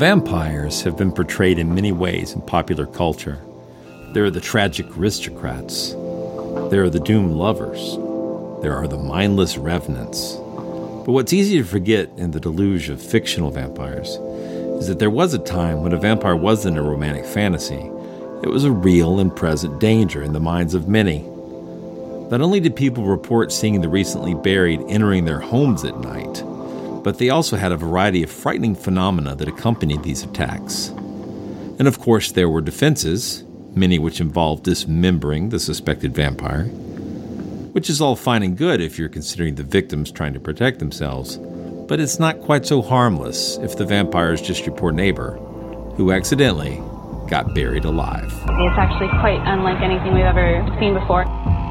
Vampires have been portrayed in many ways in popular culture. There are the tragic aristocrats. There are the doomed lovers. There are the mindless revenants. But what's easy to forget in the deluge of fictional vampires is that there was a time when a vampire wasn't a romantic fantasy. It was a real and present danger in the minds of many. Not only did people report seeing the recently buried entering their homes at night, but they also had a variety of frightening phenomena that accompanied these attacks. And of course, there were defenses, many which involved dismembering the suspected vampire, which is all fine and good if you're considering the victims trying to protect themselves, but it's not quite so harmless if the vampire is just your poor neighbor, who accidentally got buried alive. It's actually quite unlike anything we've ever seen before.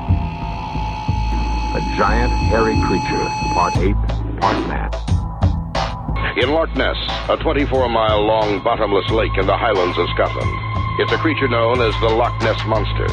A giant, hairy creature, part ape, part man. In Loch Ness, a 24-mile-long bottomless lake in the Highlands of Scotland. It's a creature known as the Loch Ness Monster.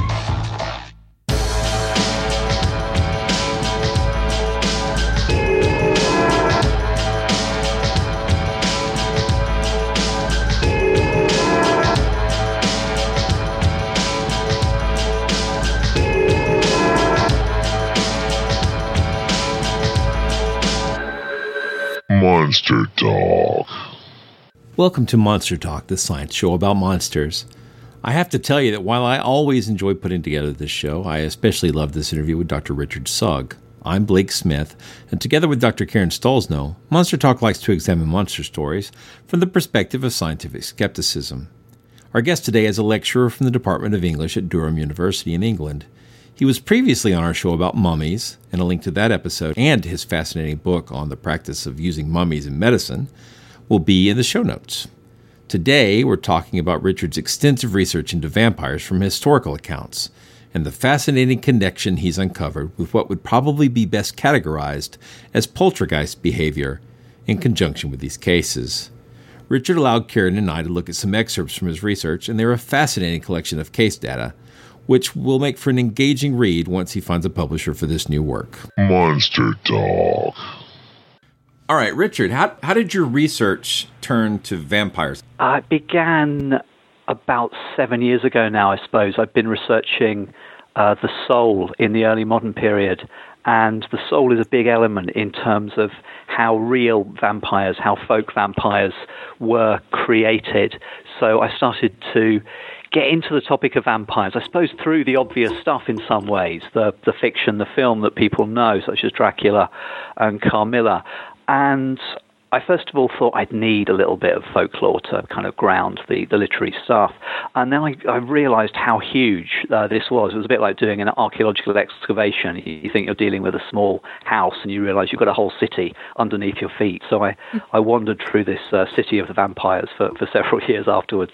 Monster Talk. Welcome to Monster Talk, the science show about monsters. I have to tell you that while I always enjoy putting together this show, I especially love this interview with Dr. Richard Sugg. I'm Blake Smith, and together with Dr. Karen Stolzno, Monster Talk likes to examine monster stories from the perspective of scientific skepticism. Our guest today is a lecturer from the Department of English at Durham University in England. He was previously on our show about mummies, and a link to that episode and his fascinating book on the practice of using mummies in medicine will be in the show notes. Today, we're talking about Richard's extensive research into vampires from historical accounts and the fascinating connection he's uncovered with what would probably be best categorized as poltergeist behavior in conjunction with these cases. Richard allowed Karen and I to look at some excerpts from his research, and they're a fascinating collection of case data, which will make for an engaging read once he finds a publisher for this new work. Monster Talk. All right, Richard, how did your research turn to vampires? It began about 7 years ago now, I suppose. I've been researching the soul in the early modern period, and the soul is a big element in terms of how real vampires, how folk vampires were created. So I started to get into the topic of vampires, I suppose through the obvious stuff in some ways, the fiction, the film that people know, such as Dracula and Carmilla. And I first of all thought I'd need a little bit of folklore to kind of ground the literary stuff. And then I realized how huge this was. It was a bit like doing an archaeological excavation. You think you're dealing with a small house, and you realize you've got a whole city underneath your feet. So I wandered through this city of the vampires for several years afterwards.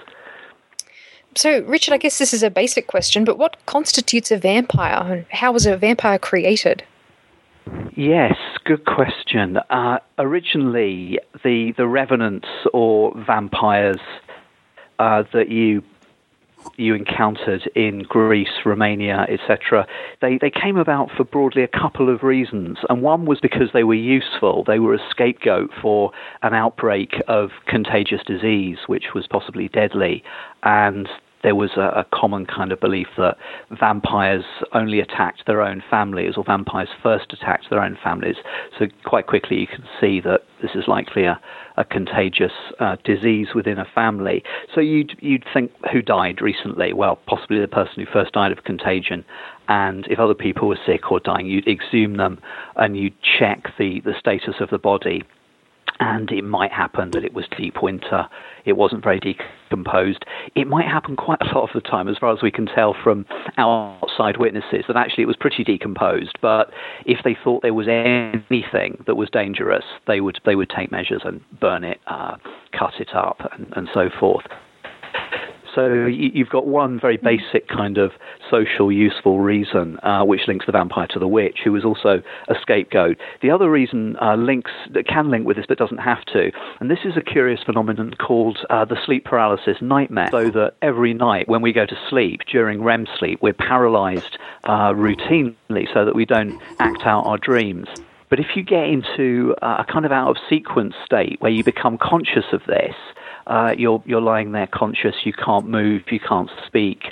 So, Richard, I guess this is a basic question, but what constitutes a vampire, and how was a vampire created? Yes, good question. Originally, the revenants or vampires that you encountered in Greece, Romania, etc., they came about for broadly a couple of reasons. And one was because they were useful. They were a scapegoat for an outbreak of contagious disease, which was possibly deadly. And there was a common kind of belief that vampires only attacked their own families, or vampires first attacked their own families. So quite quickly you can see that this is likely a contagious disease within a family. So you'd think, who died recently? Well, possibly the person who first died of contagion. And if other people were sick or dying, you'd exhume them and you'd check the status of the body. And it might happen that it was deep winter, it wasn't very decomposed. It might happen quite a lot of the time, as far as we can tell from outside witnesses, that actually it was pretty decomposed. But if they thought there was anything that was dangerous, they would take measures and burn it, cut it up, and so forth. So you've got one very basic kind of social useful reason, which links the vampire to the witch, who was also a scapegoat. The other reason that can link with this but doesn't have to, and this is a curious phenomenon called the sleep paralysis nightmare, so that every night when we go to sleep, during REM sleep, we're paralyzed routinely so that we don't act out our dreams. But if you get into a kind of out-of-sequence state where you become conscious of this, You're lying there conscious, you can't move, you can't speak,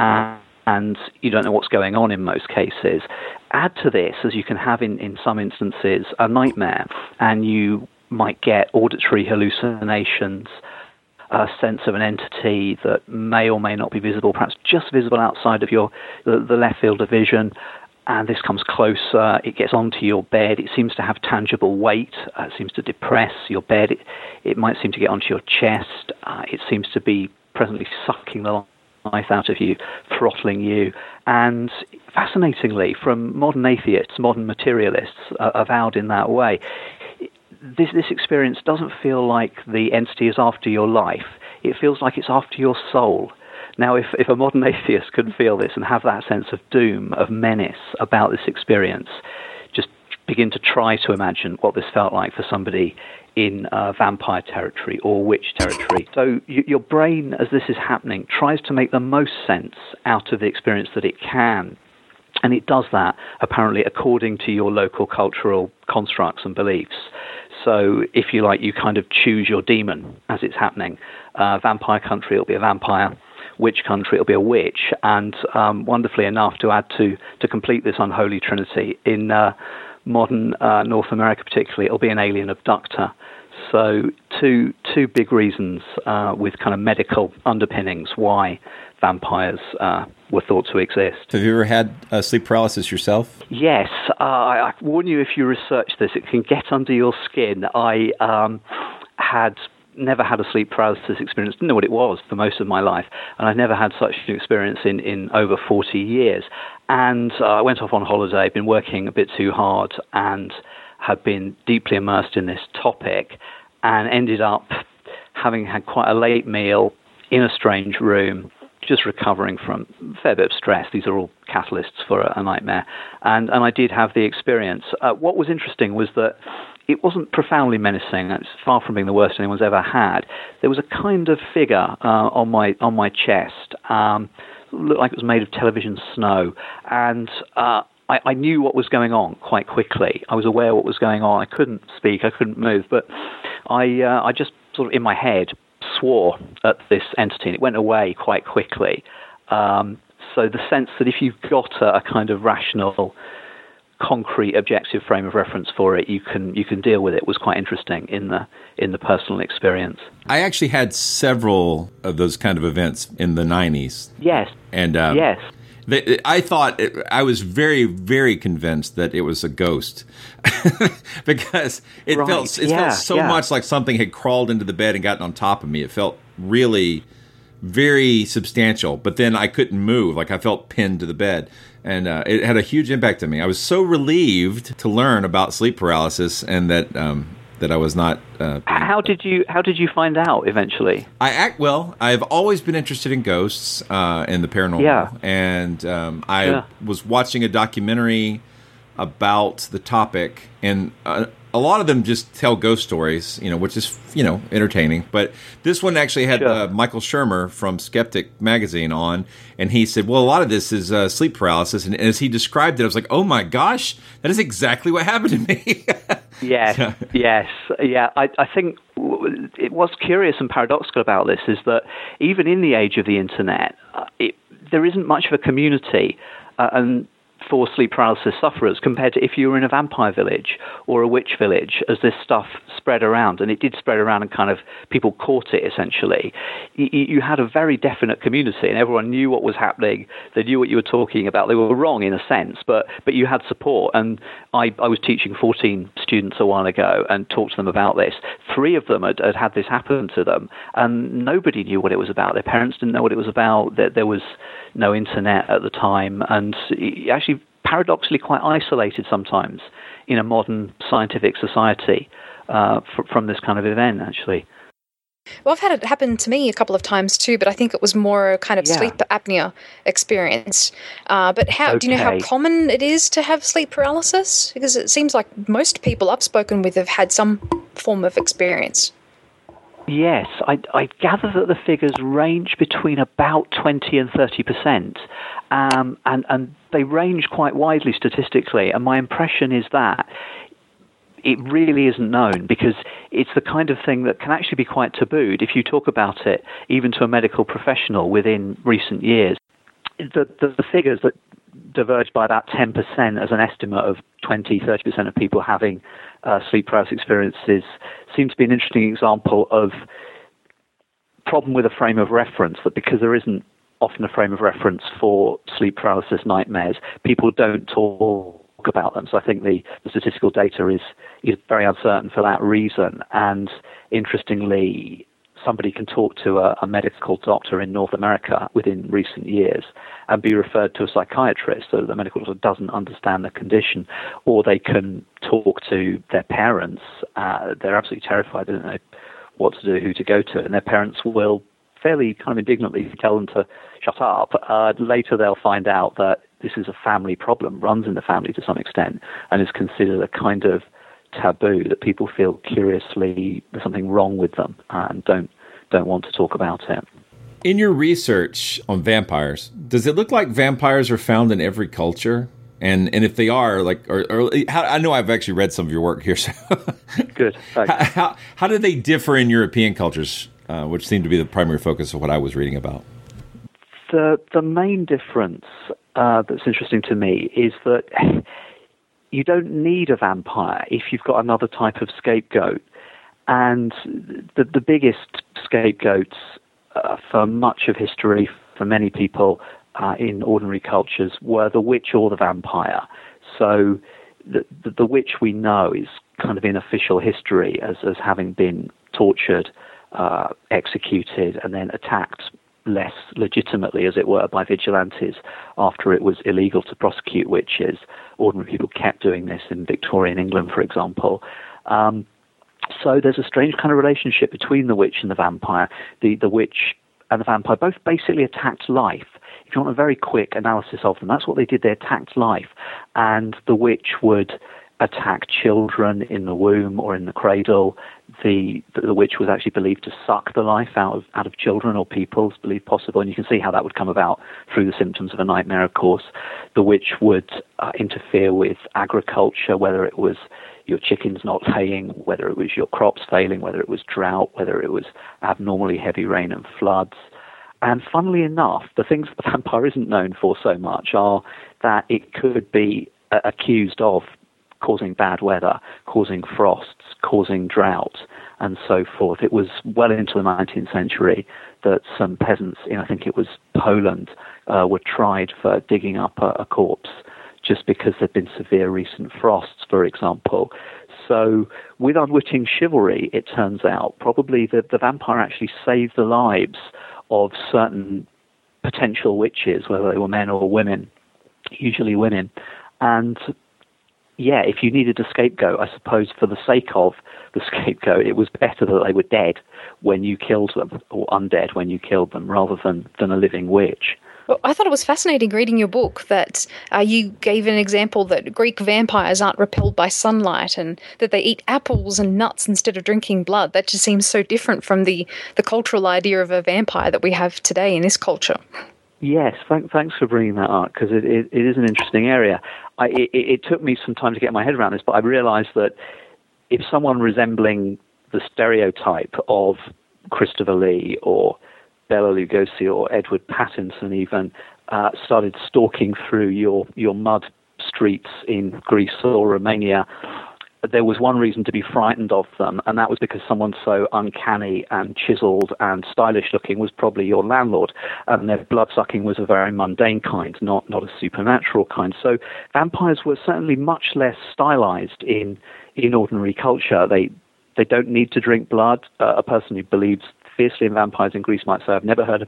and you don't know what's going on in most cases. Add to this, as you can have in some instances, a nightmare, and you might get auditory hallucinations, a sense of an entity that may or may not be visible, perhaps just visible outside of the left field of vision, and this comes closer, it gets onto your bed, it seems to have tangible weight, it seems to depress your bed, it might seem to get onto your chest, it seems to be presently sucking the life out of you, throttling you. And fascinatingly, from modern atheists, modern materialists avowed in that way, this experience doesn't feel like the entity is after your life. It feels like it's after your soul. Now, if a modern atheist could feel this and have that sense of doom, of menace about this experience, just begin to try to imagine what this felt like for somebody in vampire territory or witch territory. So your brain, as this is happening, tries to make the most sense out of the experience that it can. And it does that, apparently, according to your local cultural constructs and beliefs. So, if you like, you kind of choose your demon as it's happening. Vampire country, it'll be a vampire. Witch country, it'll be a witch. And wonderfully enough, to add to complete this unholy trinity, in modern North America particularly, it'll be an alien abductor. So two big reasons with kind of medical underpinnings why vampires were thought to exist. Have you ever had sleep paralysis yourself? Yes. I warn you, if you research this, it can get under your skin. I had never had a sleep paralysis experience, didn't know what it was for most of my life, and I've never had such an experience in over 40 years. And I went off on holiday, been working a bit too hard, and had been deeply immersed in this topic, and ended up having had quite a late meal in a strange room, just recovering from a fair bit of stress. These are all catalysts for a nightmare. And I did have the experience. What was interesting was that it wasn't profoundly menacing. It's far from being the worst anyone's ever had. There was a kind of figure on my chest. Looked like it was made of television snow. And I knew what was going on quite quickly. I was aware what was going on. I couldn't speak. I couldn't move. But I just sort of in my head swore at this entity, and it went away quite quickly. So the sense that if you've got a kind of rational, concrete, objective frame of reference for it, you can deal with it was quite interesting in the personal experience. I actually had several of those kind of events in the 90s. Yes. And yes. I thought I was very, very convinced that it was a ghost because it felt so much like something had crawled into the bed and gotten on top of me. It felt really very substantial, but then I couldn't move. Like I felt pinned to the bed, and it had a huge impact on me. I was so relieved to learn about sleep paralysis and that I was not. How did you find out eventually? I've always been interested in ghosts and the paranormal, and I was watching a documentary about the topic, and a lot of them just tell ghost stories, which is entertaining. But this one actually had Michael Shermer from Skeptic magazine on, and he said, "Well, a lot of this is sleep paralysis." And as he described it, I was like, "Oh my gosh, that is exactly what happened to me." Yes. I think what's curious and paradoxical about this is that even in the age of the internet, there isn't much of a community and for sleep paralysis sufferers compared to if you were in a vampire village or a witch village, as this stuff spread around, and it did spread around and kind of people caught it essentially. You had a very definite community and everyone knew what was happening. They knew what you were talking about. They were wrong in a sense, but you had support. And I was teaching 14 students a while ago and talked to them about this. 3 of them had this happen to them, and nobody knew what it was about. Their parents didn't know what it was about. There was no internet at the time, and actually paradoxically quite isolated sometimes in a modern scientific society from this kind of event, actually. Well, I've had it happen to me a couple of times too, but I think it was more a kind of sleep apnea experience. But do you know how common it is to have sleep paralysis? Because it seems like most people I've spoken with have had some form of experience. Yes, I gather that the figures range between about 20 and 30%, and they range quite widely statistically. And my impression is that it really isn't known, because it's the kind of thing that can actually be quite tabooed. If you talk about it, even to a medical professional within recent years, the figures that diverge by about 10% as an estimate of 20-30% of people having sleep paralysis experiences seem to be an interesting example of problem with a frame of reference, that because there isn't often a frame of reference for sleep paralysis nightmares, people don't talk about them. So I think the statistical data is very uncertain for that reason. And interestingly, somebody can talk to a medical doctor in North America within recent years and be referred to a psychiatrist, so the medical doctor doesn't understand the condition, or they can talk to their parents. They're absolutely terrified, they don't know what to do, who to go to, and their parents will fairly kind of indignantly tell them to shut up. Later they'll find out that this is a family problem, runs in the family to some extent, and is considered a kind of taboo, that people feel curiously there's something wrong with them and don't want to talk about it. In your research on vampires, does it look like vampires are found in every culture? And if they are, like, or I know I've actually read some of your work here. So Good. How do they differ in European cultures, which seem to be the primary focus of what I was reading about? The main difference that's interesting to me is that you don't need a vampire if you've got another type of scapegoat. And the biggest scapegoats for much of history, for many people in ordinary cultures, were the witch or the vampire. So the witch we know is kind of in official history as having been tortured, executed, and then attacked less legitimately, as it were, by vigilantes after it was illegal to prosecute witches. Ordinary people kept doing this in Victorian England, for example. So there's a strange kind of relationship between the witch and the vampire. The witch and the vampire both basically attacked life. If you want a very quick analysis of them, that's what they did. They attacked life. And the witch would attack children in the womb or in the cradle. The witch was actually believed to suck the life out of children or people, it's believed possible, and you can see how that would come about through the symptoms of a nightmare, of course. The witch would interfere with agriculture, whether it was your chickens not laying, whether it was your crops failing, whether it was drought, whether it was abnormally heavy rain and floods. And funnily enough, the things the vampire isn't known for so much are that it could be accused of causing bad weather, causing frosts, causing drought, and so forth. It was well into the 19th century that some peasants in, I think it was Poland, were tried for digging up a corpse just because there'd been severe recent frosts, for example. So with unwitting chivalry, it turns out, probably the vampire actually saved the lives of certain potential witches, whether they were men or women, usually women. And yeah, if you needed a scapegoat, I suppose for the sake of the scapegoat, it was better that they were dead when you killed them, or undead when you killed them, rather than a living witch. Well, I thought it was fascinating reading your book that you gave an example that Greek vampires aren't repelled by sunlight and that they eat apples and nuts instead of drinking blood. That just seems so different from the cultural idea of a vampire that we have today in this culture. Yes, thanks for bringing that up, because it is an interesting area. It took me some time to get my head around this, but I realized that if someone resembling the stereotype of Christopher Lee or Bela Lugosi or Edward Pattinson even started stalking through your mud streets in Greece or Romania, there was one reason to be frightened of them, and that was because someone so uncanny and chiseled and stylish looking was probably your landlord, and their blood-sucking was a very mundane kind, not a supernatural kind. So vampires were certainly much less stylized in ordinary culture. They don't need to drink blood. A person who believes fiercely in vampires in Greece might say, I've never heard of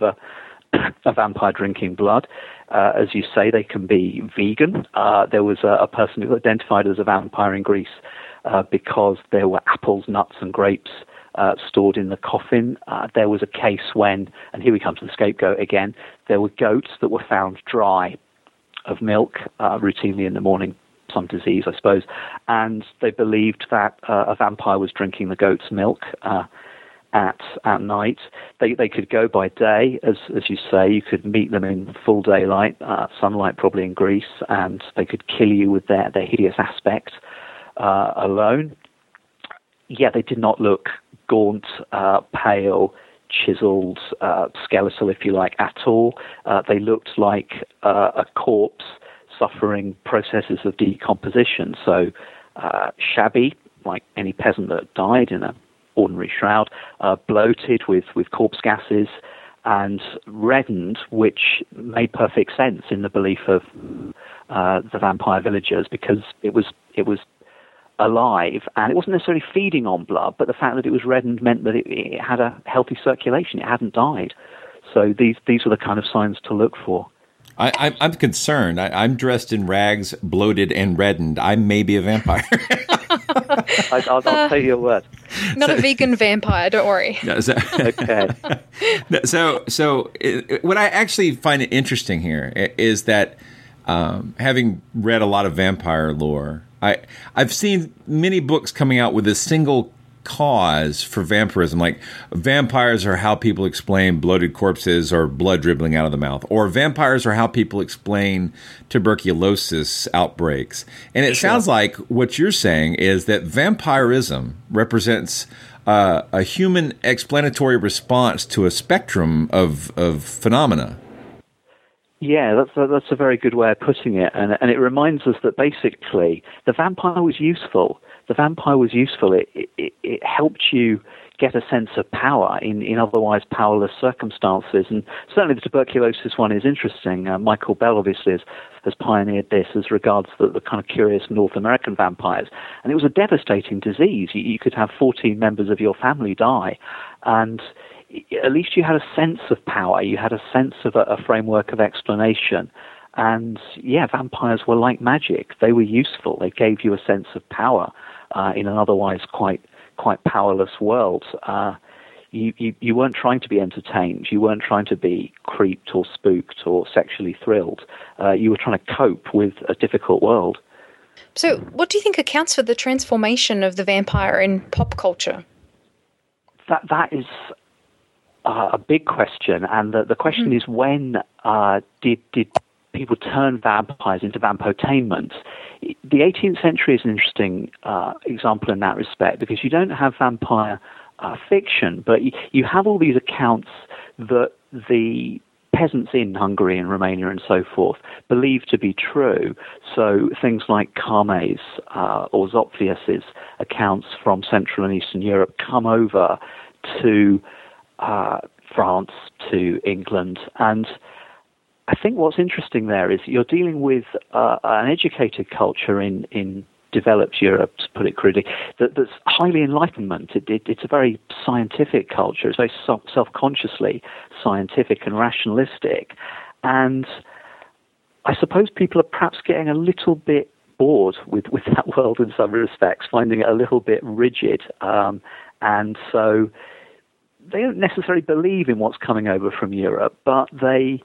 a vampire drinking blood. As you say, they can be vegan. There was a person who identified as a vampire in Greece because there were apples, nuts, and grapes stored in the coffin. There was a case when, and here we come to the scapegoat again, there were goats that were found dry of milk routinely in the morning, some disease, I suppose, and they believed that a vampire was drinking the goat's milk at night. They could go by day, as you say. You could meet them in full daylight, sunlight probably in Greece, and they could kill you with their hideous aspect alone. they did not look gaunt, pale, chiseled, skeletal, if you like, at all. They looked like a corpse suffering processes of decomposition. So shabby, like any peasant that died in an ordinary shroud, bloated with corpse gases, and reddened, which made perfect sense in the belief of the vampire villagers, because it was alive, and it wasn't necessarily feeding on blood, but the fact that it was reddened meant that it had a healthy circulation. It hadn't died. So these were the kind of signs to look for. I'm concerned. I'm dressed in rags, bloated and reddened. I may be a vampire. I'll tell you a word. Not a vegan vampire, don't worry. Okay. So what I actually find it interesting here is that having read a lot of vampire lore, I've seen many books coming out with a single cause for vampirism, like vampires are how people explain bloated corpses or blood dribbling out of the mouth, or vampires are how people explain tuberculosis outbreaks. And it sounds like what you're saying is that vampirism represents a human explanatory response to a spectrum of phenomena. Yeah, that's a very good way of putting it, and it reminds us that basically the vampire was useful. The vampire was useful. It helped you get a sense of power in otherwise powerless circumstances, and certainly the tuberculosis one is interesting. Michael Bell obviously has pioneered this as regards the kind of curious North American vampires, and it was a devastating disease. You could have 14 members of your family die, and at least you had a sense of power. You had a sense of a framework of explanation. And yeah, vampires were like magic. They were useful. They gave you a sense of power in an otherwise quite powerless world. You weren't trying to be entertained. You weren't trying to be creeped or spooked or sexually thrilled. You were trying to cope with a difficult world. So what do you think accounts for the transformation of the vampire in pop culture? That is a big question, and the question is, when did people turn vampires into vampotainment? The 18th century is an interesting example in that respect, because you don't have vampire fiction, but you have all these accounts that the peasants in Hungary and Romania and so forth believed to be true. So things like Carmes or Zophius's accounts from Central and Eastern Europe come over to France, to England, and I think what's interesting there is you're dealing with an educated culture in developed Europe, to put it crudely, that's highly Enlightenment. It's a very scientific culture. It's very self-consciously scientific and rationalistic, and I suppose people are perhaps getting a little bit bored with that world in some respects, finding it a little bit rigid, and so they don't necessarily believe in what's coming over from Europe, but they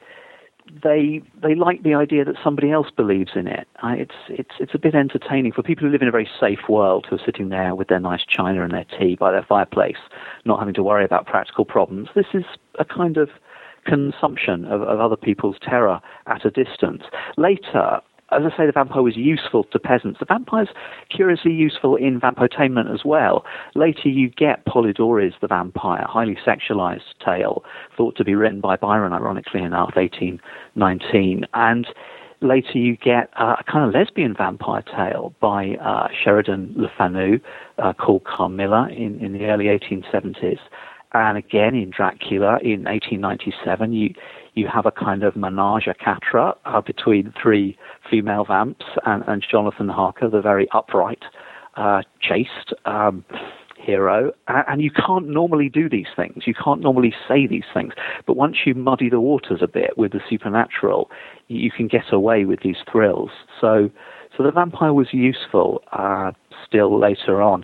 like the idea that somebody else believes in it. It's a bit entertaining for people who live in a very safe world, who are sitting there with their nice china and their tea by their fireplace, not having to worry about practical problems. This is a kind of consumption of other people's terror at a distance. Later, as I say, the vampire was useful to peasants. The vampire's curiously useful in vampotainment as well. Later you get Polydorus the Vampire, highly sexualized tale, thought to be written by Byron, ironically enough, 1819. And later you get a kind of lesbian vampire tale by Sheridan Le Fanu called Carmilla in the early 1870s. And again, in Dracula, in 1897, you have a kind of menage a quatre between three female vamps and Jonathan Harker, the very upright, chaste hero. And you can't normally do these things. You can't normally say these things. But once you muddy the waters a bit with the supernatural, you can get away with these thrills. So the vampire was useful still later on.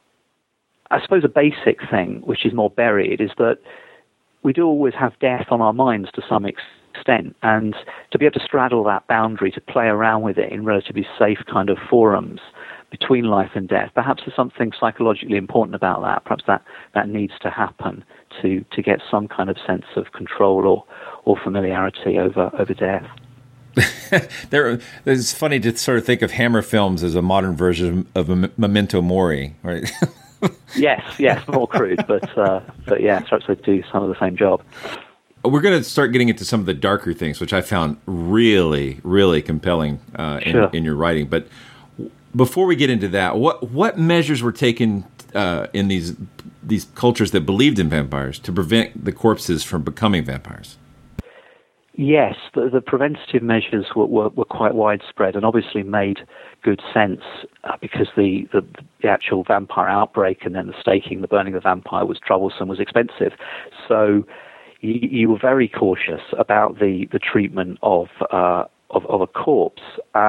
I suppose a basic thing, which is more buried, is that we do always have death on our minds to some extent, and to be able to straddle that boundary, to play around with it in relatively safe kind of forums between life and death, perhaps there's something psychologically important about that. Perhaps that needs to happen to get some kind of sense of control or familiarity over death. It's funny to sort of think of Hammer films as a modern version of Memento Mori, right? Yes, more crude, but yeah, perhaps they do some of the same job. We're going to start getting into some of the darker things, which I found really, really compelling in your writing. But before we get into that, what measures were taken in these cultures that believed in vampires to prevent the corpses from becoming vampires? Yes, the preventative measures were quite widespread and obviously made good sense because the actual vampire outbreak and then the staking, the burning of the vampire was troublesome, was expensive. So you were very cautious about the treatment of a corpse.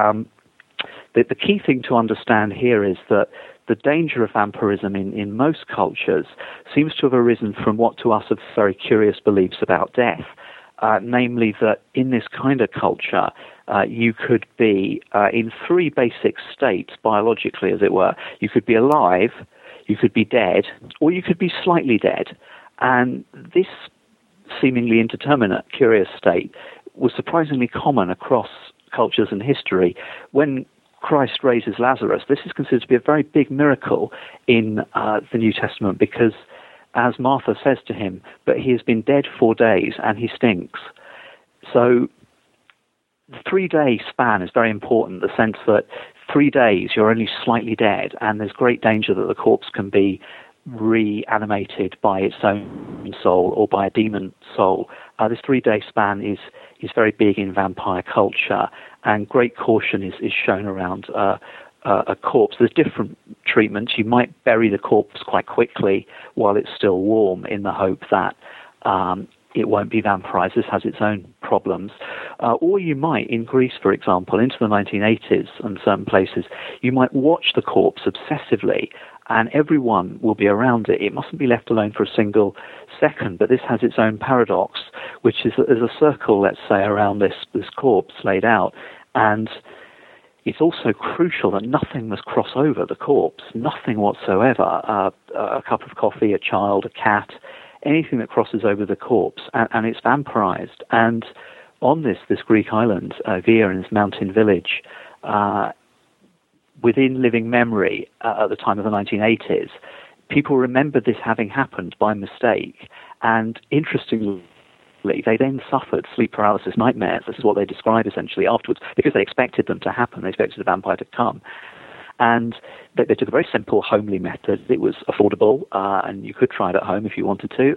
The key thing to understand here is that the danger of vampirism in most cultures seems to have arisen from what to us are very curious beliefs about death. Namely that in this kind of culture, you could be in three basic states, biologically as it were. You could be alive, you could be dead, or you could be slightly dead. And this seemingly indeterminate, curious state was surprisingly common across cultures and history. When Christ raises Lazarus, this is considered to be a very big miracle in the New Testament because, as Martha says to him, but he has been dead 4 days and he stinks. So the 3-day span is very important, the sense that 3 days you're only slightly dead and there's great danger that the corpse can be reanimated by its own soul or by a demon soul. This 3-day span is very big in vampire culture, and great caution is shown around a corpse. There's different treatments. You might bury the corpse quite quickly while it's still warm in the hope that it won't be vampirized. This has its own problems. Or you might, in Greece, for example, into the 1980s and certain places, you might watch the corpse obsessively and everyone will be around it. It mustn't be left alone for a single second, but this has its own paradox, which is that there's a circle, let's say, around this corpse laid out, and it's also crucial that nothing must cross over the corpse, nothing whatsoever. A cup of coffee, a child, a cat, anything that crosses over the corpse, and it's vampirized. And on this Greek island, Via, in this mountain village, within living memory at the time of the 1980s, people remembered this having happened by mistake. And interestingly, they then suffered sleep paralysis nightmares. This is what they describe essentially afterwards, because they expected them to happen. They expected the vampire to come. And they took a very simple, homely method. It was affordable, and you could try it at home if you wanted to.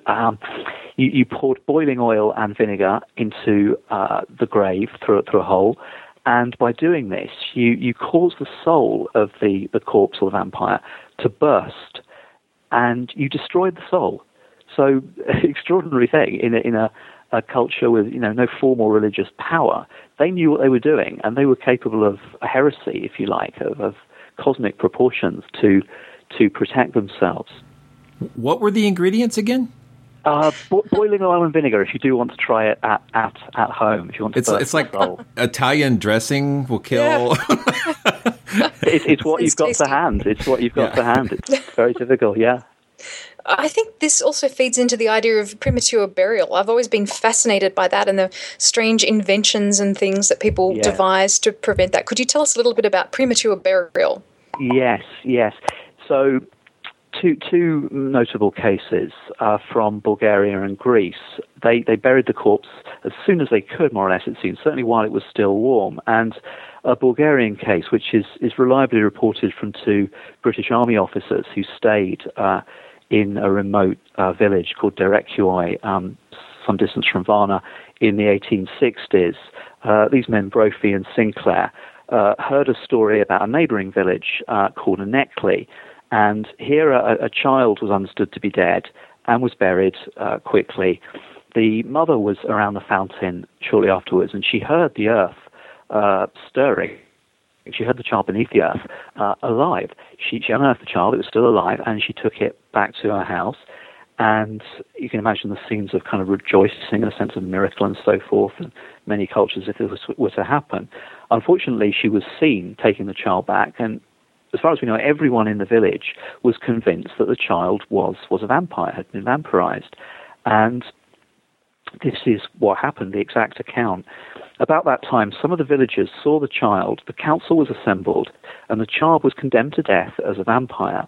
You poured boiling oil and vinegar into the grave through a hole. And by doing this, you cause the soul of the corpse or the vampire to burst, and you destroyed the soul. So, extraordinary thing in a culture with no formal religious power. They knew what they were doing, and they were capable of a heresy, if you like, of cosmic proportions to protect themselves. What were the ingredients again? Boiling oil and vinegar. If you do want to try it at home, if you want to. It's like Italian dressing will kill. Yeah. it's what you've got to hand. It's what you've got to hand. It's very difficult. Yeah. I think this also feeds into the idea of premature burial. I've always been fascinated by that and the strange inventions and things that people devise to prevent that. Could you tell us a little bit about premature burial? Yes. So, two notable cases from Bulgaria and Greece. They buried the corpse as soon as they could, more or less, it seems, certainly while it was still warm. And a Bulgarian case, which is reliably reported from two British Army officers who stayed in a remote village called Derekyoi, some distance from Varna, in the 1860s. These men, Brophy and Sinclair, heard a story about a neighboring village called Anekli, and here a child was understood to be dead and was buried quickly. The mother was around the fountain shortly afterwards, and she heard the earth stirring. She heard the child beneath the earth alive. She unearthed the child, it was still alive, and she took it back to her house. And you can imagine the scenes of kind of rejoicing and a sense of miracle and so forth in many cultures if this were to happen. Unfortunately, she was seen taking the child back, and as far as we know, everyone in the village was convinced that the child was a vampire, had been vampirized. And this is what happened, the exact account. About that time, some of the villagers saw the child, the council was assembled, and the child was condemned to death as a vampire.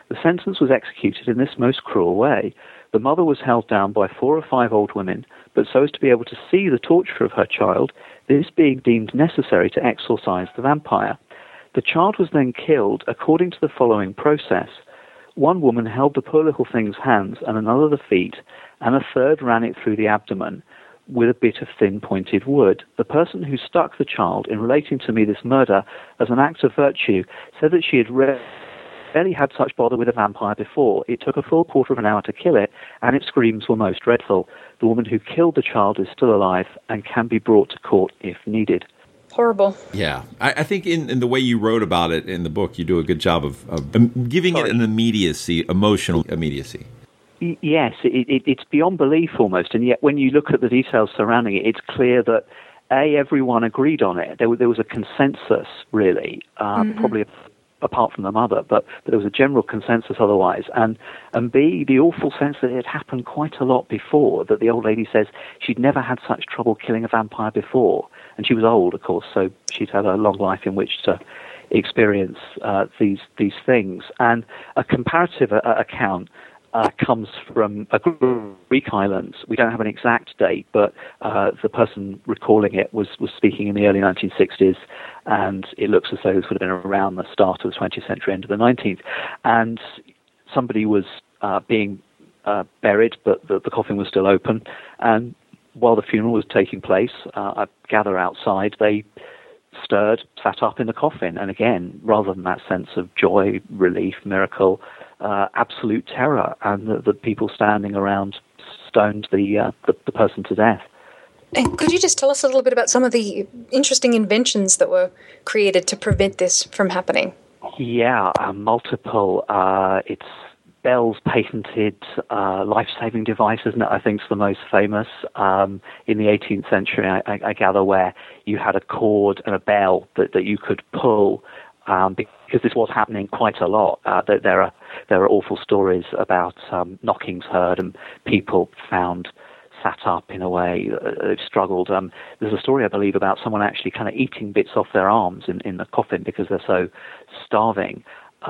The sentence was executed in this most cruel way. The mother was held down by 4 or 5 old women, but so as to be able to see the torture of her child, this being deemed necessary to exorcise the vampire. The child was then killed according to the following process. One woman held the poor little thing's hands and another the feet, and a third ran it through the abdomen with a bit of thin pointed wood. The person who stuck the child, in relating to me this murder as an act of virtue, said that she had rarely had such bother with a vampire before. It took a full quarter of an hour to kill it, and its screams were most dreadful. The woman who killed the child is still alive and can be brought to court if needed. Horrible. Yeah. I think in the way you wrote about it in the book, you do a good job of giving it an immediacy, emotional immediacy. Yes, it's beyond belief almost, and yet when you look at the details surrounding it, it's clear that, A, everyone agreed on it. There was a consensus, really, probably apart from the mother, but there was a general consensus otherwise, and B, the awful sense that it had happened quite a lot before, that the old lady says she'd never had such trouble killing a vampire before, and she was old, of course, so she'd had a long life in which to experience these things. And a comparative account comes from a Greek island. We don't have an exact date, but the person recalling it was speaking in the early 1960s, and it looks as though this would have been around the start of the 20th century, end of the 19th. And somebody was being buried, but the coffin was still open. And while the funeral was taking place, I gather outside, they stirred, sat up in the coffin. And again, rather than that sense of joy, relief, miracle, absolute terror, and the people standing around stoned the person to death. And could you just tell us a little bit about some of the interesting inventions that were created to prevent this from happening? Yeah, multiple. It's Bell's patented life-saving device, isn't it? I think it's the most famous. In the 18th century, I gather, where you had a cord and a bell that you could pull, because this was happening quite a lot. There are awful stories about knockings heard and people found sat up in a way, they've struggled. There's a story, I believe, about someone actually kind of eating bits off their arms in the coffin because they're so starving.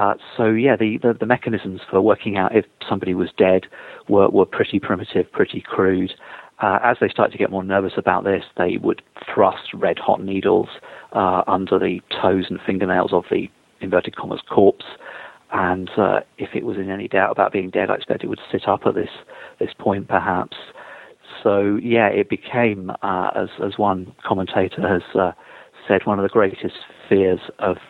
The mechanisms for working out if somebody was dead were pretty primitive, pretty crude. As they started to get more nervous about this, they would thrust red-hot needles under the toes and fingernails of the, inverted commas, corpse. And if it was in any doubt about being dead, I expect it would sit up at this point, perhaps. So, yeah, it became, as one commentator has said, one of the greatest fears of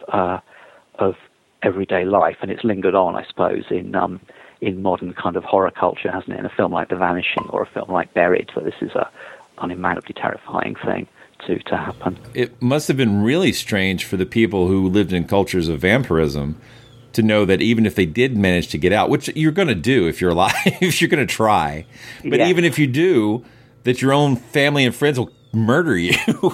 everyday life, and it's lingered on, I suppose, in modern kind of horror culture, hasn't it? In a film like The Vanishing or a film like Buried, so this is a unimaginably terrifying thing to happen. It must have been really strange for the people who lived in cultures of vampirism to know that even if they did manage to get out, which you're going to do if you're alive, if you're going to try, but even if you do, that your own family and friends will murder you.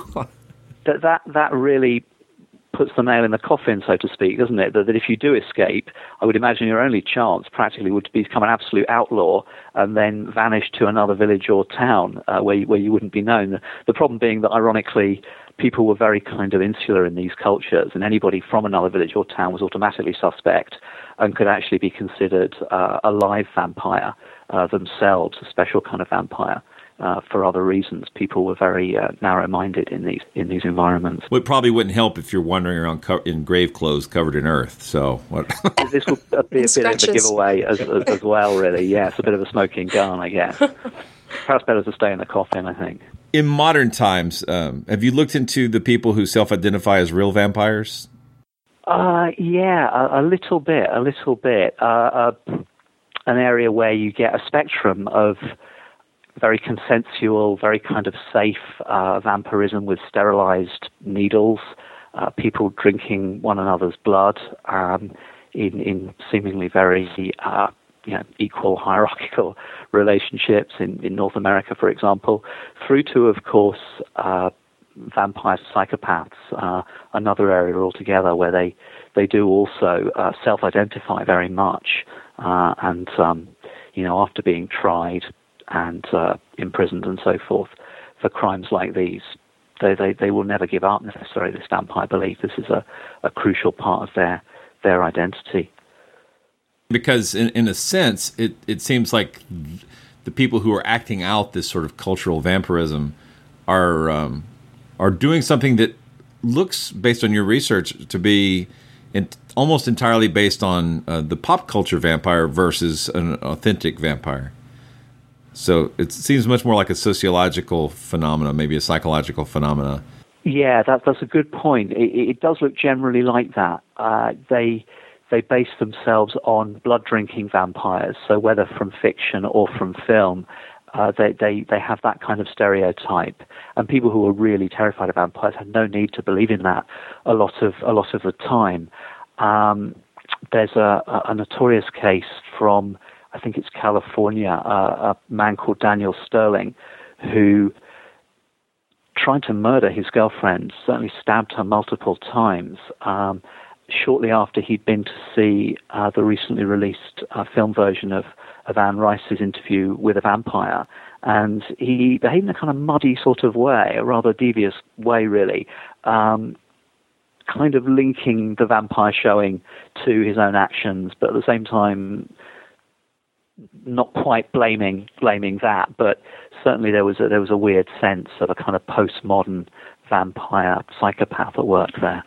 that really puts the nail in the coffin, so to speak, doesn't it? That if you do escape, I would imagine your only chance practically would be to become an absolute outlaw and then vanish to another village or town where you wouldn't be known. The problem being that, ironically, people were very kind of insular in these cultures, and anybody from another village or town was automatically suspect and could actually be considered a live vampire themselves, a special kind of vampire. For other reasons, people were very narrow-minded in these environments. Well, it probably wouldn't help if you're wandering around in grave clothes covered in earth. So what? This will be a bit of a giveaway as well, really. Yes, a bit of a smoking gun, I guess. Perhaps better to stay in the coffin, I think. In modern times, have you looked into the people who self-identify as real vampires? Yeah, a little bit. An area where you get a spectrum of very consensual, very kind of safe vampirism with sterilized needles, people drinking one another's blood in seemingly very equal hierarchical relationships in North America, for example, through to, of course, vampire psychopaths, another area altogether where they do also self-identify very much, and after being tried and imprisoned and so forth for crimes like these, they will never give up necessarily this vampire belief. This is a crucial part of their identity. Because in a sense, it seems like the people who are acting out this sort of cultural vampirism are doing something that looks, based on your research, to be almost entirely based on the pop culture vampire versus an authentic vampire. So it seems much more like a sociological phenomena, maybe a psychological phenomena. Yeah, that's a good point. It does look generally like that. They base themselves on blood-drinking vampires, so whether from fiction or from film, they have that kind of stereotype. And people who are really terrified of vampires have no need to believe in that a lot of the time. There's a notorious case from, I think it's California, a man called Daniel Sterling, who tried to murder his girlfriend, certainly stabbed her multiple times, shortly after he'd been to see the recently released film version of Anne Rice's Interview with a Vampire. And he behaved in a kind of muddy sort of way, a rather devious way, really, kind of linking the vampire showing to his own actions, but at the same time not quite blaming that, but certainly there was a weird sense of a kind of postmodern vampire psychopath at work there.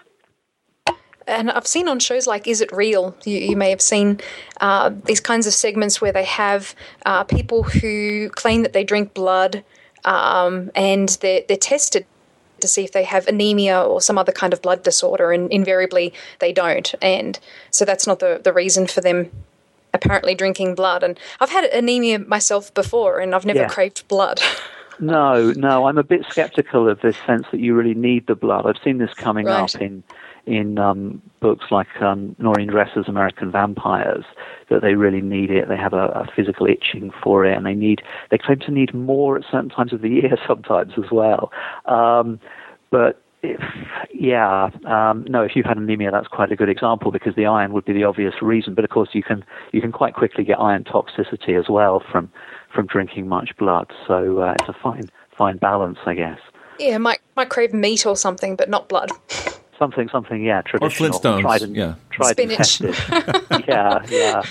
And I've seen on shows like Is It Real? You may have seen these kinds of segments where they have people who claim that they drink blood, and they're tested to see if they have anemia or some other kind of blood disorder, and invariably they don't. And so that's not the reason for them apparently drinking blood. And I've had anemia myself before, and I've never craved blood. No, I'm a bit skeptical of this sense that you really need the blood. I've seen this coming up in books like Noreen Dresser's American Vampires, that they really need it. They have a physical itching for it, and they claim to need more at certain times of the year sometimes as well. But if you've had anemia, that's quite a good example, because the iron would be the obvious reason. But of course, you can quite quickly get iron toxicity as well from drinking much blood. So it's a fine balance, I guess. Yeah, might crave meat or something, but not blood. Something, yeah, traditional. Or Flintstones, tried spinach. And tested. yeah.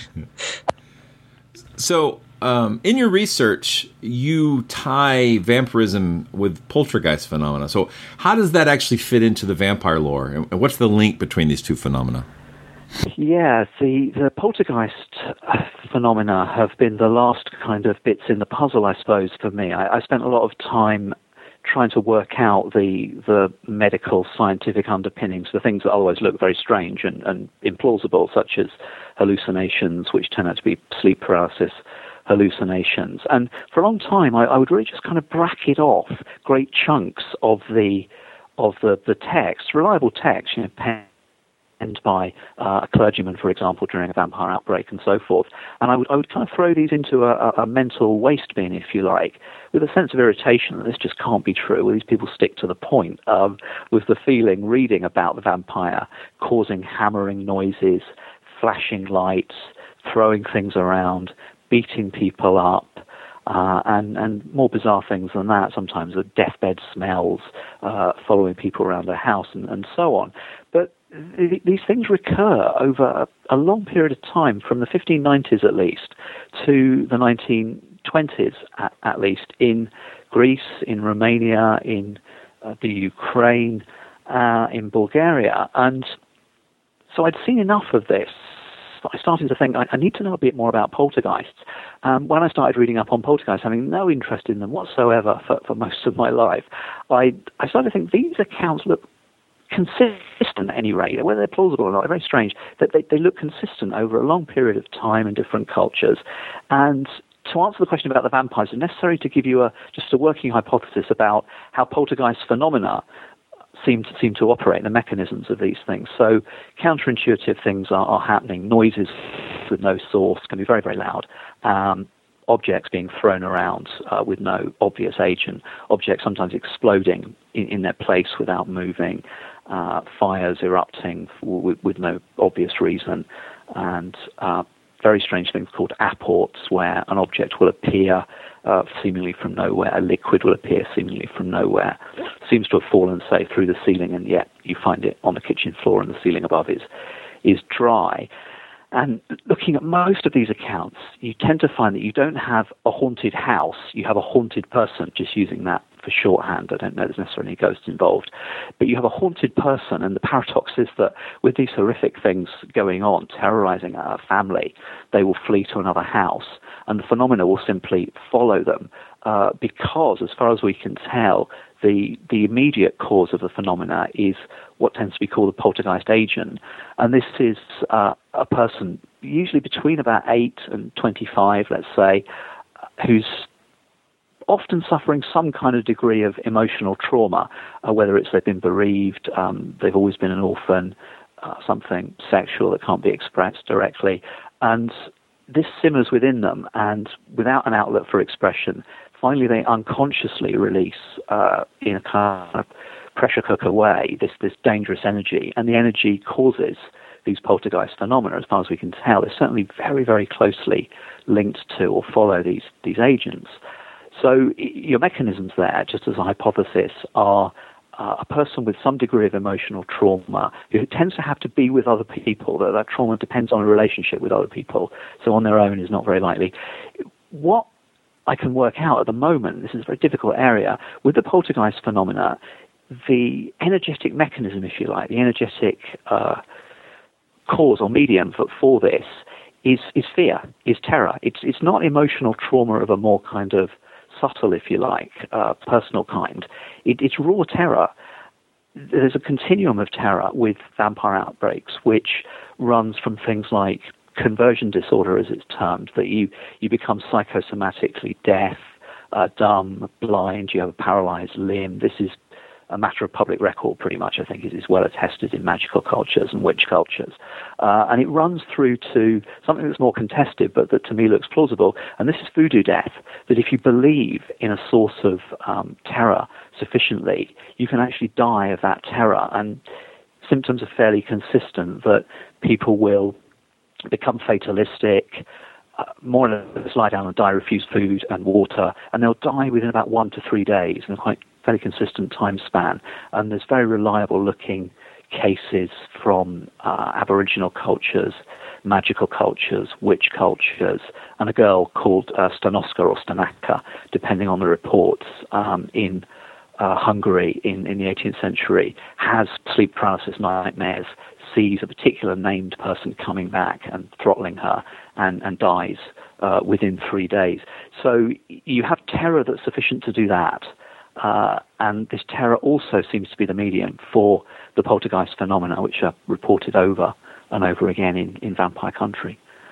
So, in your research, you tie vampirism with poltergeist phenomena. So, how does that actually fit into the vampire lore, and what's the link between these two phenomena? Yeah, the poltergeist phenomena have been the last kind of bits in the puzzle, I suppose, for me. I spent a lot of time trying to work out the medical scientific underpinnings, the things that otherwise look very strange and implausible, such as hallucinations, which turn out to be sleep paralysis hallucinations. And for a long time, I would really just kind of bracket off great chunks of the text, reliable text, penned by a clergyman, for example, during a vampire outbreak and so forth. And I would kind of throw these into a mental waste bin, if you like, with a sense of irritation that this just can't be true. Well, these people stick to the point, with the feeling, reading about the vampire causing hammering noises, flashing lights, throwing things around, beating people up, and more bizarre things than that, sometimes the deathbed smells, following people around their house and so on. But these things recur over a long period of time, from the 1590s at least to the 1920s at least, in Greece, in Romania, in the Ukraine, in Bulgaria. And so I'd seen enough of this. I started to think I need to know a bit more about poltergeists. When I started reading up on poltergeists, having no interest in them whatsoever for most of my life, I started to think these accounts look consistent at any rate, whether they're plausible or not. They're very strange that they look consistent over a long period of time in different cultures. And to answer the question about the vampires, it's necessary to give you just a working hypothesis about how poltergeist phenomena seem to operate, the mechanisms of these things. So counterintuitive things are happening. Noises with no source can be very, very loud. Objects being thrown around with no obvious agent. Objects sometimes exploding in their place without moving. Fires erupting with no obvious reason. And very strange things called apports, where an object will appear seemingly from nowhere, a liquid will appear seemingly from nowhere, seems to have fallen, say, through the ceiling, and yet you find it on the kitchen floor and the ceiling above is dry. And looking at most of these accounts, you tend to find that you don't have a haunted house, you have a haunted person, just using that for shorthand. I don't know there's necessarily any ghosts involved. But you have a haunted person, and the paradox is that with these horrific things going on, terrorizing a family, they will flee to another house, and the phenomena will simply follow them because, as far as we can tell, the immediate cause of the phenomena is what tends to be called a poltergeist agent. And this is a person usually between about 8 and 25, let's say, who's often suffering some kind of degree of emotional trauma, whether it's they've been bereaved, they've always been an orphan, something sexual that can't be expressed directly. And this simmers within them, and without an outlet for expression, finally they unconsciously release in a kind of pressure cooker way this dangerous energy, and the energy causes these poltergeist phenomena. As far as we can tell, they're certainly very, very closely linked to or follow these agents. So your mechanisms there, just as a hypothesis, are a person with some degree of emotional trauma who tends to have to be with other people. That trauma depends on a relationship with other people, so on their own is not very likely. What I can work out at the moment, this is a very difficult area, with the poltergeist phenomena, the energetic mechanism, if you like, the energetic cause or medium for this is fear, is terror. It's not emotional trauma of a more kind of subtle, if you like, personal kind. It's raw terror. There's a continuum of terror with vampire outbreaks, which runs from things like conversion disorder, as it's termed, that you become psychosomatically deaf, dumb, blind, you have a paralyzed limb. This is a matter of public record, pretty much, I think, is well attested in magical cultures and witch cultures. And it runs through to something that's more contested, but that to me looks plausible, and this is voodoo death, that if you believe in a source of terror sufficiently, you can actually die of that terror. And symptoms are fairly consistent, that people will become fatalistic, more or less lie down and die, refuse food and water, and they'll die within about 1 to 3 days in a quite fairly consistent time span. And there's very reliable looking cases from Aboriginal cultures, magical cultures, witch cultures, and a girl called Stanoska or Stanaka, depending on the reports, in Hungary in the 18th century, has sleep paralysis nightmares, sees a particular named person coming back and throttling her, and dies within 3 days. So you have terror that's sufficient to do that. And this terror also seems to be the medium for the poltergeist phenomena, which are reported over and over again in vampire country.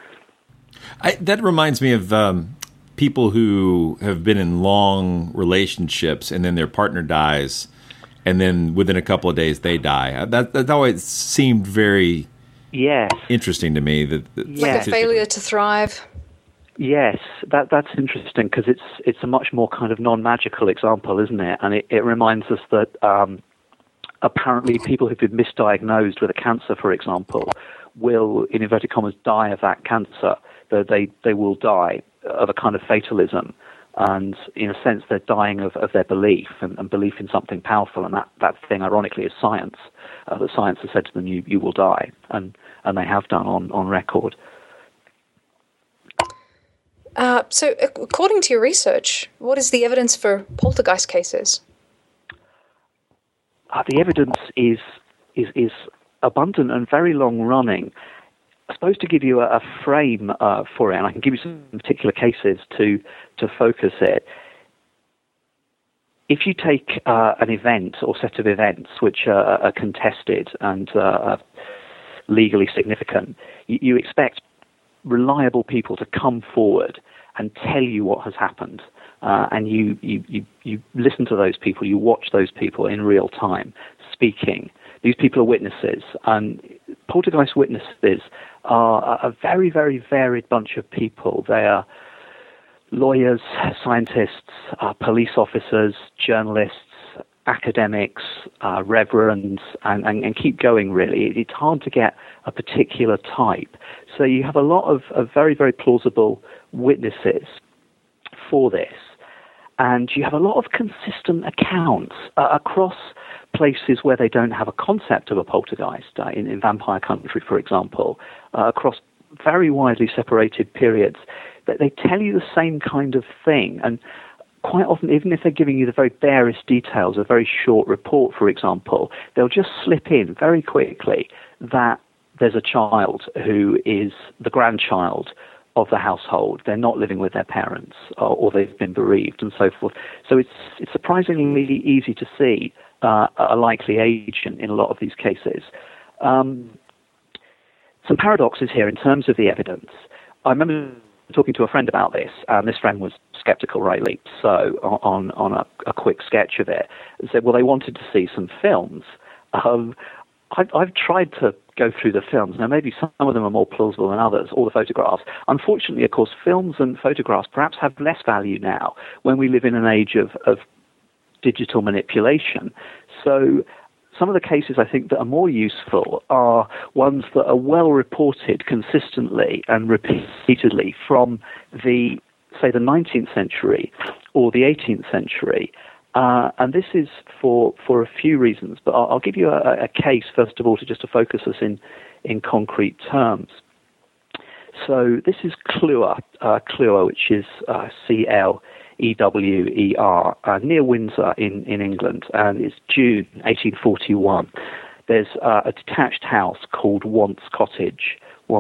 That reminds me of people who have been in long relationships and then their partner dies, and then within a couple of days they die. That always seemed very interesting to me. Like a failure to thrive. Yes, that's interesting, because it's a much more kind of non-magical example, isn't it? And it reminds us that apparently people who've been misdiagnosed with a cancer, for example, will, in inverted commas, die of that cancer. They will die of a kind of fatalism, and in a sense they're dying of their belief and belief in something powerful, and that thing, ironically, is science. That science has said to them, you will die, and they have done on record. So, according to your research, what is the evidence for poltergeist cases? The evidence is abundant and very long-running. I suppose to give you a frame for it, and I can give you some particular cases to focus it. If you take an event or set of events which are contested and are legally significant, you expect reliable people to come forward and tell you what has happened, and you listen to those people, you watch those people in real time speaking. These people are witnesses, and poltergeist witnesses are a very, very varied bunch of people. They are lawyers, scientists, police officers, journalists, academics, reverends, and keep going, really. It's hard to get a particular type. So you have a lot of very, very plausible witnesses for this. And you have a lot of consistent accounts across places where they don't have a concept of a poltergeist, in vampire country, for example, across very widely separated periods, that they tell you the same kind of thing. And quite often, even if they're giving you the very barest details, a very short report, for example, they'll just slip in very quickly that there's a child who is the grandchild of the household. They're not living with their parents, or they've been bereaved, and so forth. So it's surprisingly easy to see a likely agent in a lot of these cases. Some paradoxes here in terms of the evidence. I remember talking to a friend about this, and this friend was skeptical, rightly so, on a quick sketch of it, and said, well, they wanted to see some films. I've tried to go through the films. Now, maybe some of them are more plausible than others, all the photographs. Unfortunately, of course, films and photographs perhaps have less value now when we live in an age of digital manipulation. So some of the cases I think that are more useful are ones that are well reported consistently and repeatedly from the 19th century or the 18th century. And this is for a few reasons, but I'll give you a case, first of all, to focus us in concrete terms. So this is Clewer, which is Clewer, near Windsor in England, and it's June 1841. There's a detached house called Want's Cottage,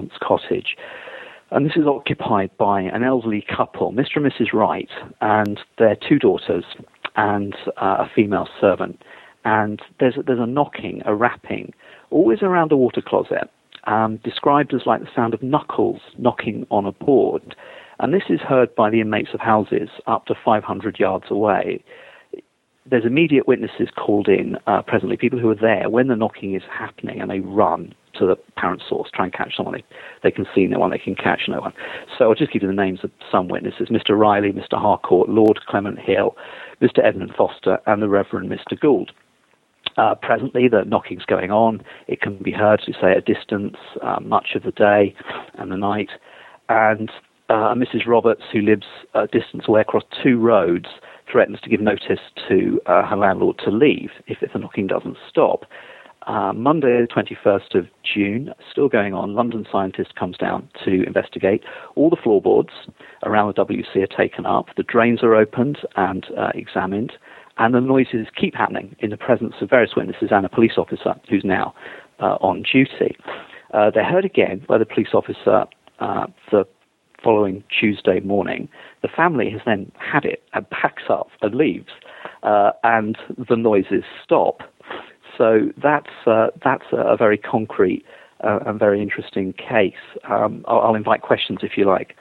and this is occupied by an elderly couple, Mr. and Mrs. Wright, and their two daughters, and a female servant. And there's a knocking, a rapping, always around the water closet, described as like the sound of knuckles knocking on a board. And this is heard by the inmates of houses up to 500 yards away. There's immediate witnesses called in presently, people who are there when the knocking is happening, and they run to the apparent source, try and catch someone. They can see no one, they can catch no one. So I'll just give you the names of some witnesses: Mr. Riley, Mr. Harcourt, Lord Clement Hill, Mr. Edmund Foster, and the Reverend Mr. Gould. Presently, the knocking's going on. It can be heard, to say, at a distance, much of the day and the night. And Mrs. Roberts, who lives a distance away across two roads, threatens to give notice to her landlord to leave if the knocking doesn't stop. Monday, the 21st of June, still going on. London scientist comes down to investigate. All the floorboards around the WC are taken up. The drains are opened and examined. And the noises keep happening in the presence of various witnesses and a police officer who's now on duty. They're heard again by the police officer the following Tuesday morning. The family has then had it and packs up and leaves, and the noises stop. So that's a very concrete and very interesting case. I'll invite questions if you like.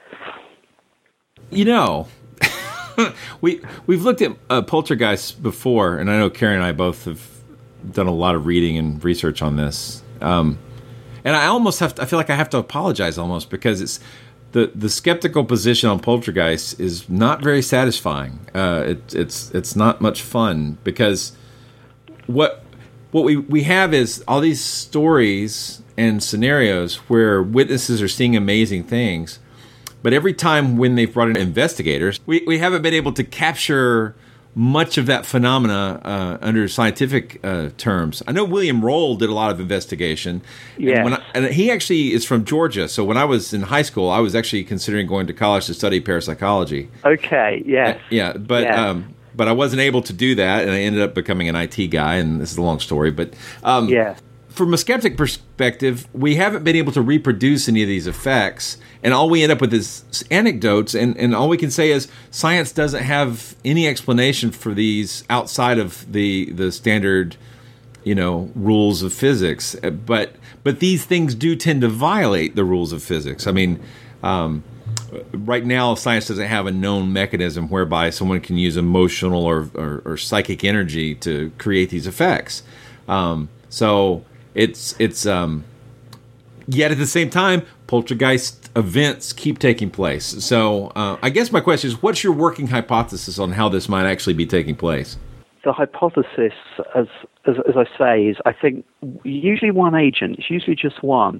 You know, we've looked at poltergeists before, and I know Karen and I both have done a lot of reading and research on this. And I feel like I have to apologize almost, because it's the skeptical position on poltergeists is not very satisfying. It's not much fun, because what we have is all these stories and scenarios where witnesses are seeing amazing things, but every time when they've brought in investigators, we haven't been able to capture much of that phenomena under scientific terms. I know William Roll did a lot of investigation. Yeah. And he actually is from Georgia. So when I was in high school, I was actually considering going to college to study parapsychology. Okay, yes. But I wasn't able to do that, and I ended up becoming an IT guy, and this is a long story. But from a skeptic perspective, we haven't been able to reproduce any of these effects, and all we end up with is anecdotes, and all we can say is science doesn't have any explanation for these outside of the standard, rules of physics. But these things do tend to violate the rules of physics. I mean, right now, science doesn't have a known mechanism whereby someone can use emotional or psychic energy to create these effects. So it's yet at the same time, poltergeist events keep taking place. So I guess my question is, what's your working hypothesis on how this might actually be taking place? The hypothesis, as I say, is I think usually one agent. It's usually just one.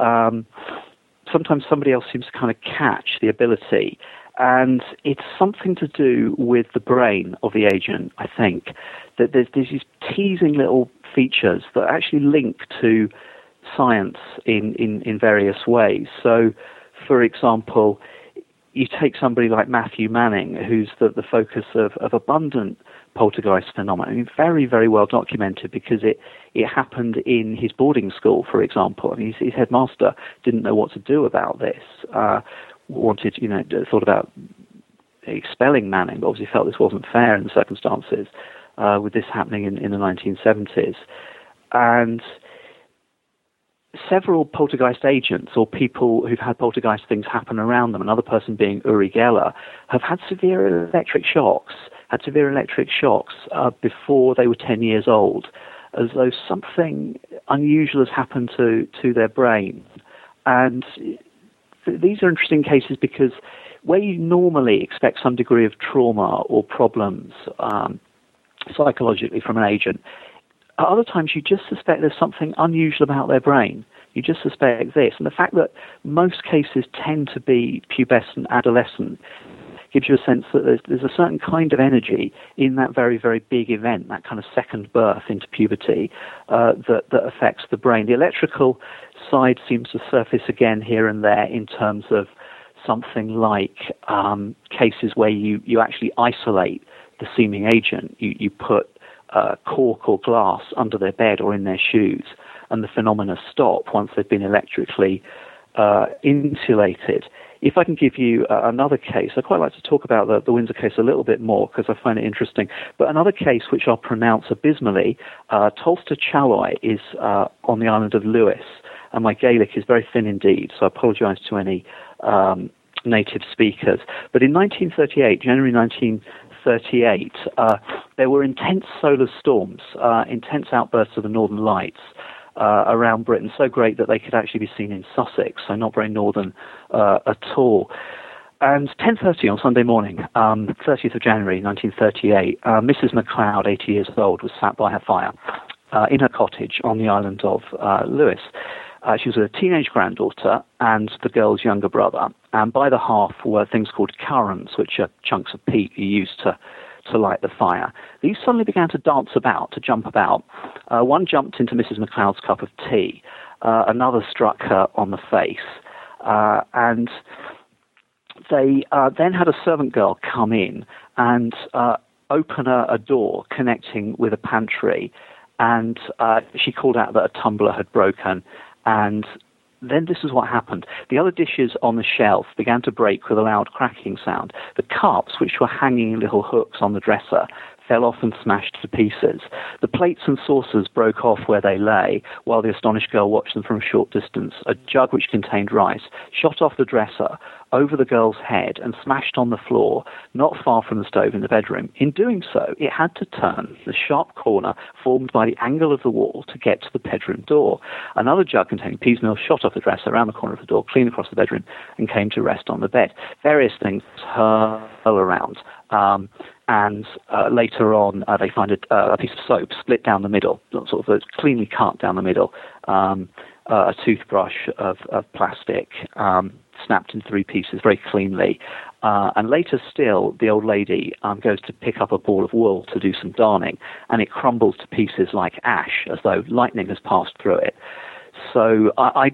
Sometimes somebody else seems to kind of catch the ability, and it's something to do with the brain of the agent, I think, that there's these teasing little features that actually link to science in various ways. So, for example, you take somebody like Matthew Manning, who's the focus of abundant poltergeist phenomena. I mean, very, very well documented, because it happened in his boarding school, for example. I mean, his headmaster didn't know what to do about this, thought about expelling Manning, but obviously felt this wasn't fair in the circumstances, with this happening in the 1970s. And several poltergeist agents, or people who've had poltergeist things happen around them, another person being Uri Geller, have had severe electric shocks before they were 10 years old, as though something unusual has happened to their brain. And these are interesting cases, because where you normally expect some degree of trauma or problems psychologically from an agent, other times you just suspect there's something unusual about their brain. You just suspect this. And the fact that most cases tend to be pubescent, adolescent, gives you a sense that there's a certain kind of energy in that very, very big event, that kind of second birth into puberty, that affects the brain. The electrical side seems to surface again here and there in terms of something like cases where you actually isolate the seeming agent. You put cork or glass under their bed or in their shoes, and the phenomena stop once they've been electrically insulated. If I can give you another case, I'd quite like to talk about the Windsor case a little bit more, because I find it interesting. But another case which I'll pronounce abysmally, Tolsta Chaloy, is on the island of Lewis, and my Gaelic is very thin indeed, so I apologise to any native speakers. But in 1938, January 1938, there were intense solar storms, intense outbursts of the Northern Lights around Britain, so great that they could actually be seen in Sussex, so not very northern at all. And 10:30 on Sunday morning, 30th of January 1938, Mrs. MacLeod, 80 years old, was sat by her fire in her cottage on the island of Lewis. She was a teenage granddaughter and the girl's younger brother, and by the hearth were things called currants, which are chunks of peat you use to light the fire. These suddenly began to dance about, to jump about. One jumped into Mrs. MacLeod's cup of tea. Another struck her on the face. And they then had a servant girl come in and open a door connecting with a pantry. And she called out that a tumbler had broken. And then this is what happened. The other dishes on the shelf began to break with a loud cracking sound. The cups, which were hanging in little hooks on the dresser, fell off and smashed to pieces. The plates and saucers broke off where they lay, while the astonished girl watched them from a short distance. A jug which contained rice shot off the dresser over the girl's head and smashed on the floor, not far from the stove in the bedroom. In doing so, it had to turn the sharp corner formed by the angle of the wall to get to the bedroom door. Another jug containing peas meal shot off the dresser around the corner of the door, clean across the bedroom, and came to rest on the bed. Various things hurl around. And later on, they find a piece of soap split down the middle, sort of cleanly cut down the middle, a toothbrush of plastic, snapped in 3 pieces very cleanly. And later still, the old lady goes to pick up a ball of wool to do some darning, and it crumbles to pieces like ash, as though lightning has passed through it. So I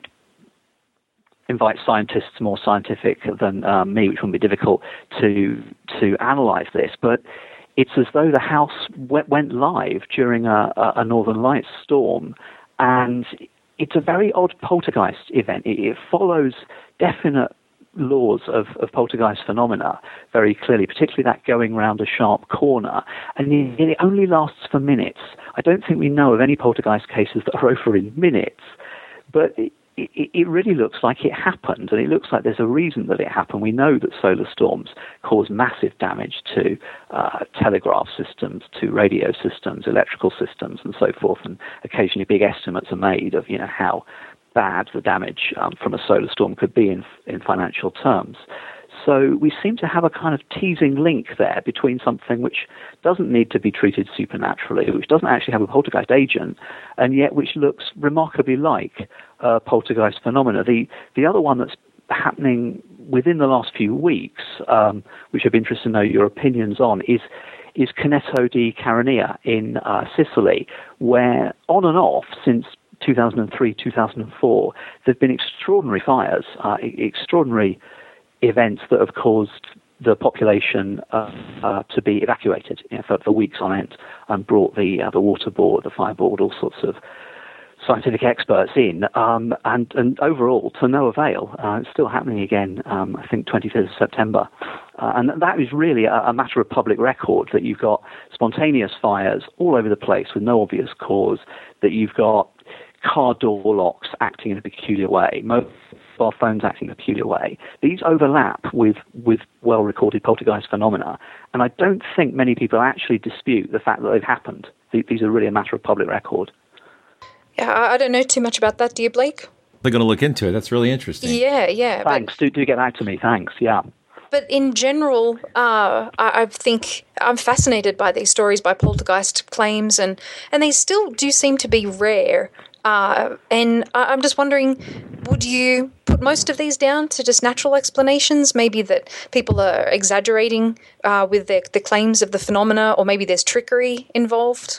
invite scientists more scientific than me, which wouldn't be difficult to analyse this, but it's as though the house went live during a Northern Lights storm, and it's a very odd poltergeist event. It follows definite laws of poltergeist phenomena very clearly, particularly that going round a sharp corner, and it only lasts for minutes. I don't think we know of any poltergeist cases that are over in minutes, but it really looks like it happened, and it looks like there's a reason that it happened. We know that solar storms cause massive damage to telegraph systems, to radio systems, electrical systems, and so forth, and occasionally big estimates are made of how bad the damage from a solar storm could be in financial terms. So we seem to have a kind of teasing link there between something which doesn't need to be treated supernaturally, which doesn't actually have a poltergeist agent, and yet which looks remarkably like poltergeist phenomena. The other one that's happening within the last few weeks, which I'd be interested to know your opinions on, is Canneto di Caronia in Sicily, where on and off since 2003, 2004, there have been extraordinary fires, extraordinary events that have caused the population to be evacuated for weeks on end, and brought the water board, the fire board, all sorts of scientific experts in, and overall to no avail. It's still happening again, I think 25th of September. And that is really a matter of public record, that you've got spontaneous fires all over the place with no obvious cause, that you've got car door locks acting in a peculiar way, mobile phones acting in a peculiar way. These overlap with well-recorded poltergeist phenomena, and I don't think many people actually dispute the fact that they've happened. These are really a matter of public record. Yeah, I don't know too much about that, do you, Blake? They're going to look into it. That's really interesting. Yeah. Thanks. Do get back to me. Thanks. Yeah. But in general, I think I'm fascinated by these stories, by poltergeist claims, and they still do seem to be rare. And I'm just wondering, would you put most of these down to just natural explanations? Maybe that people are exaggerating with the claims of the phenomena, or maybe there's trickery involved?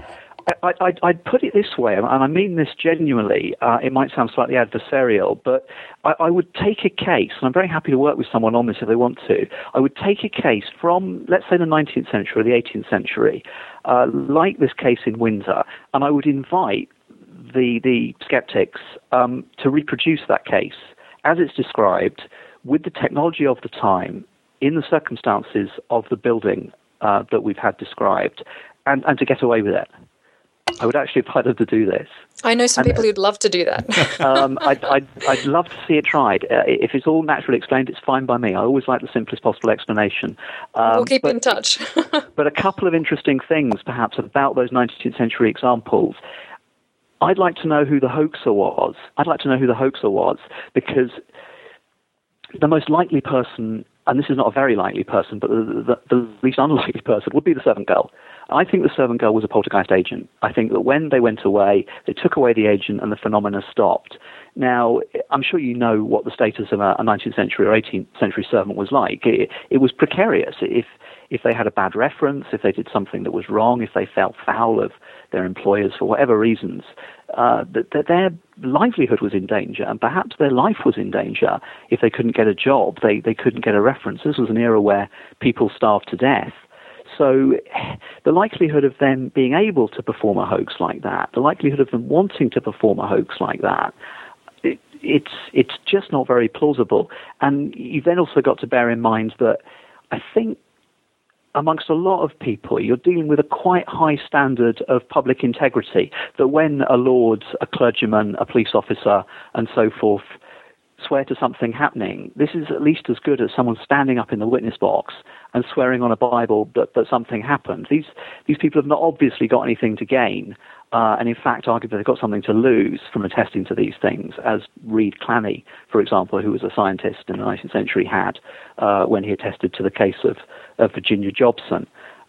I'd put it this way, and I mean this genuinely. It might sound slightly adversarial, but I would take a case, and I'm very happy to work with someone on this if they want to. I would take a case from, let's say, the 19th century or the 18th century, like this case in Windsor, and I would invite the skeptics to reproduce that case as it's described, with the technology of the time, in the circumstances of the building that we've had described, and to get away with it. I would actually invite them to do this. I know some people who'd love to do that. I'd love to see it tried. If it's all naturally explained, it's fine by me. I always like the simplest possible explanation. We'll keep in touch. But a couple of interesting things, perhaps, about those 19th century examples. I'd like to know who the hoaxer was. Because the most likely person, and this is not a very likely person, but the least unlikely person would be the servant girl. I think the servant girl was a poltergeist agent. I think that when they went away, they took away the agent and the phenomena stopped. Now, I'm sure you know what the status of a 19th century or 18th century servant was like. It was precarious. If they had a bad reference, if they did something that was wrong, if they felt foul of their employers for whatever reasons, their livelihood was in danger, and perhaps their life was in danger. If they couldn't get a job, they couldn't get a reference. This was an era where people starved to death. So the likelihood of them being able to perform a hoax like that, the likelihood of them wanting to perform a hoax like that, it's just not very plausible. And you've then also got to bear in mind that I think amongst a lot of people, you're dealing with a quite high standard of public integrity, that when a lord, a clergyman, a police officer, and so forth swear to something happening, this is at least as good as someone standing up in the witness box and swearing on a Bible that something happened. These people have not obviously got anything to gain, and in fact, arguably they've got something to lose from attesting to these things, as Reed Clanny, for example, who was a scientist in the 19th century, had when he attested to the case of Virginia Jobson.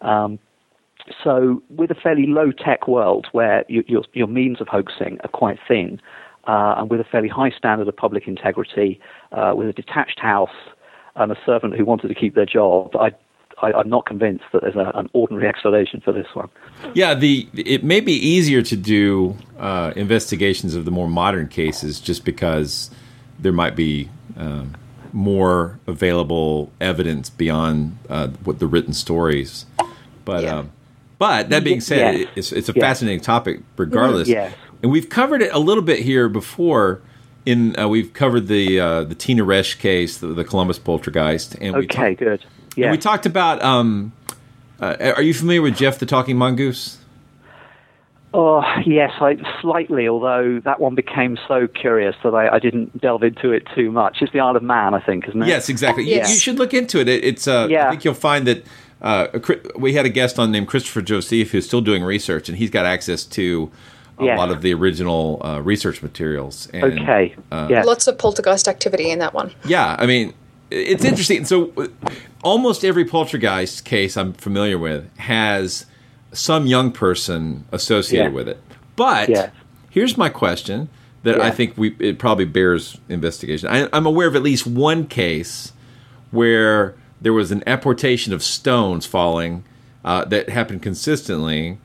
So with a fairly low-tech world where your means of hoaxing are quite thin, and with a fairly high standard of public integrity, with a detached house and a servant who wanted to keep their job, I'm not convinced that there's an ordinary explanation for this one. Yeah, it may be easier to do investigations of the more modern cases just because there might be more available evidence beyond what the written stories. But that being said, it's a fascinating topic regardless. Yes. And we've covered it a little bit here before. We've covered the Tina Resch case, the Columbus poltergeist. And good. Yeah. And we talked about. Are you familiar with Jeff the Talking Mongoose? Oh yes, slightly. Although that one became so curious that I didn't delve into it too much. It's the Isle of Man, I think, isn't it? Yes, exactly. You should look into it. I think you'll find that. We had a guest on named Christopher Joseph who's still doing research, and he's got access to a lot of the original research materials. And, lots of poltergeist activity in that one. Yeah, I mean, it's interesting. So almost every poltergeist case I'm familiar with has some young person associated with it. But here's my question that I think it probably bears investigation. I'm aware of at least one case where there was an apportation of stones falling that happened consistently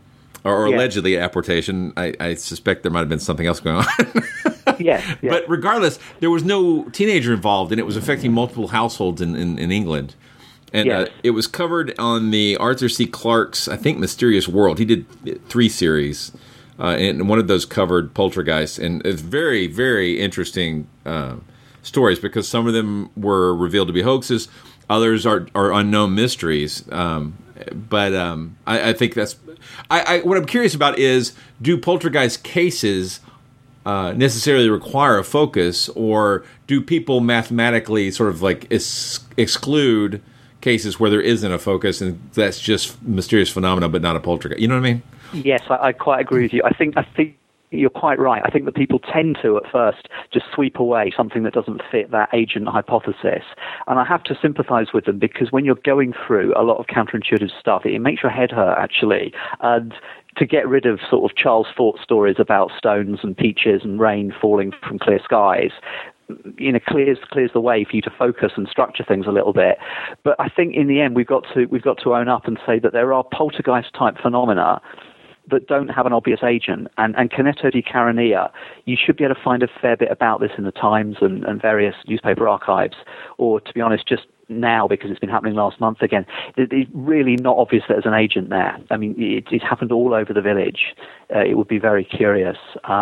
or allegedly apportation. I suspect there might have been something else going on. Yeah. But regardless, there was no teenager involved, and it was affecting multiple households in England. And it was covered on the Arthur C. Clarke's, I think, Mysterious World. He did 3 series, and one of those covered poltergeist. And it's very, very interesting stories, because some of them were revealed to be hoaxes. Others are unknown mysteries. But I think that's... what I'm curious about is, do poltergeist cases necessarily require a focus, or do people mathematically sort of like exclude cases where there isn't a focus, and that's just mysterious phenomena but not a poltergeist? You know what I mean? Yes, I quite agree with you. I think you're quite right. I think that people tend to, at first, just sweep away something that doesn't fit that agent hypothesis. And I have to sympathize with them, because when you're going through a lot of counterintuitive stuff, it makes your head hurt, actually. And to get rid of sort of Charles Fort stories about stones and peaches and rain falling from clear skies, clears the way for you to focus and structure things a little bit. But I think in the end, we've got to own up and say that there are poltergeist type phenomena that don't have an obvious agent. And kinetodicarenia, you should be able to find a fair bit about this in the Times and various newspaper archives, or, to be honest, just now, because it's been happening last month again. It's really not obvious that there's an agent there. I mean, it's happened all over the village. It would be very curious.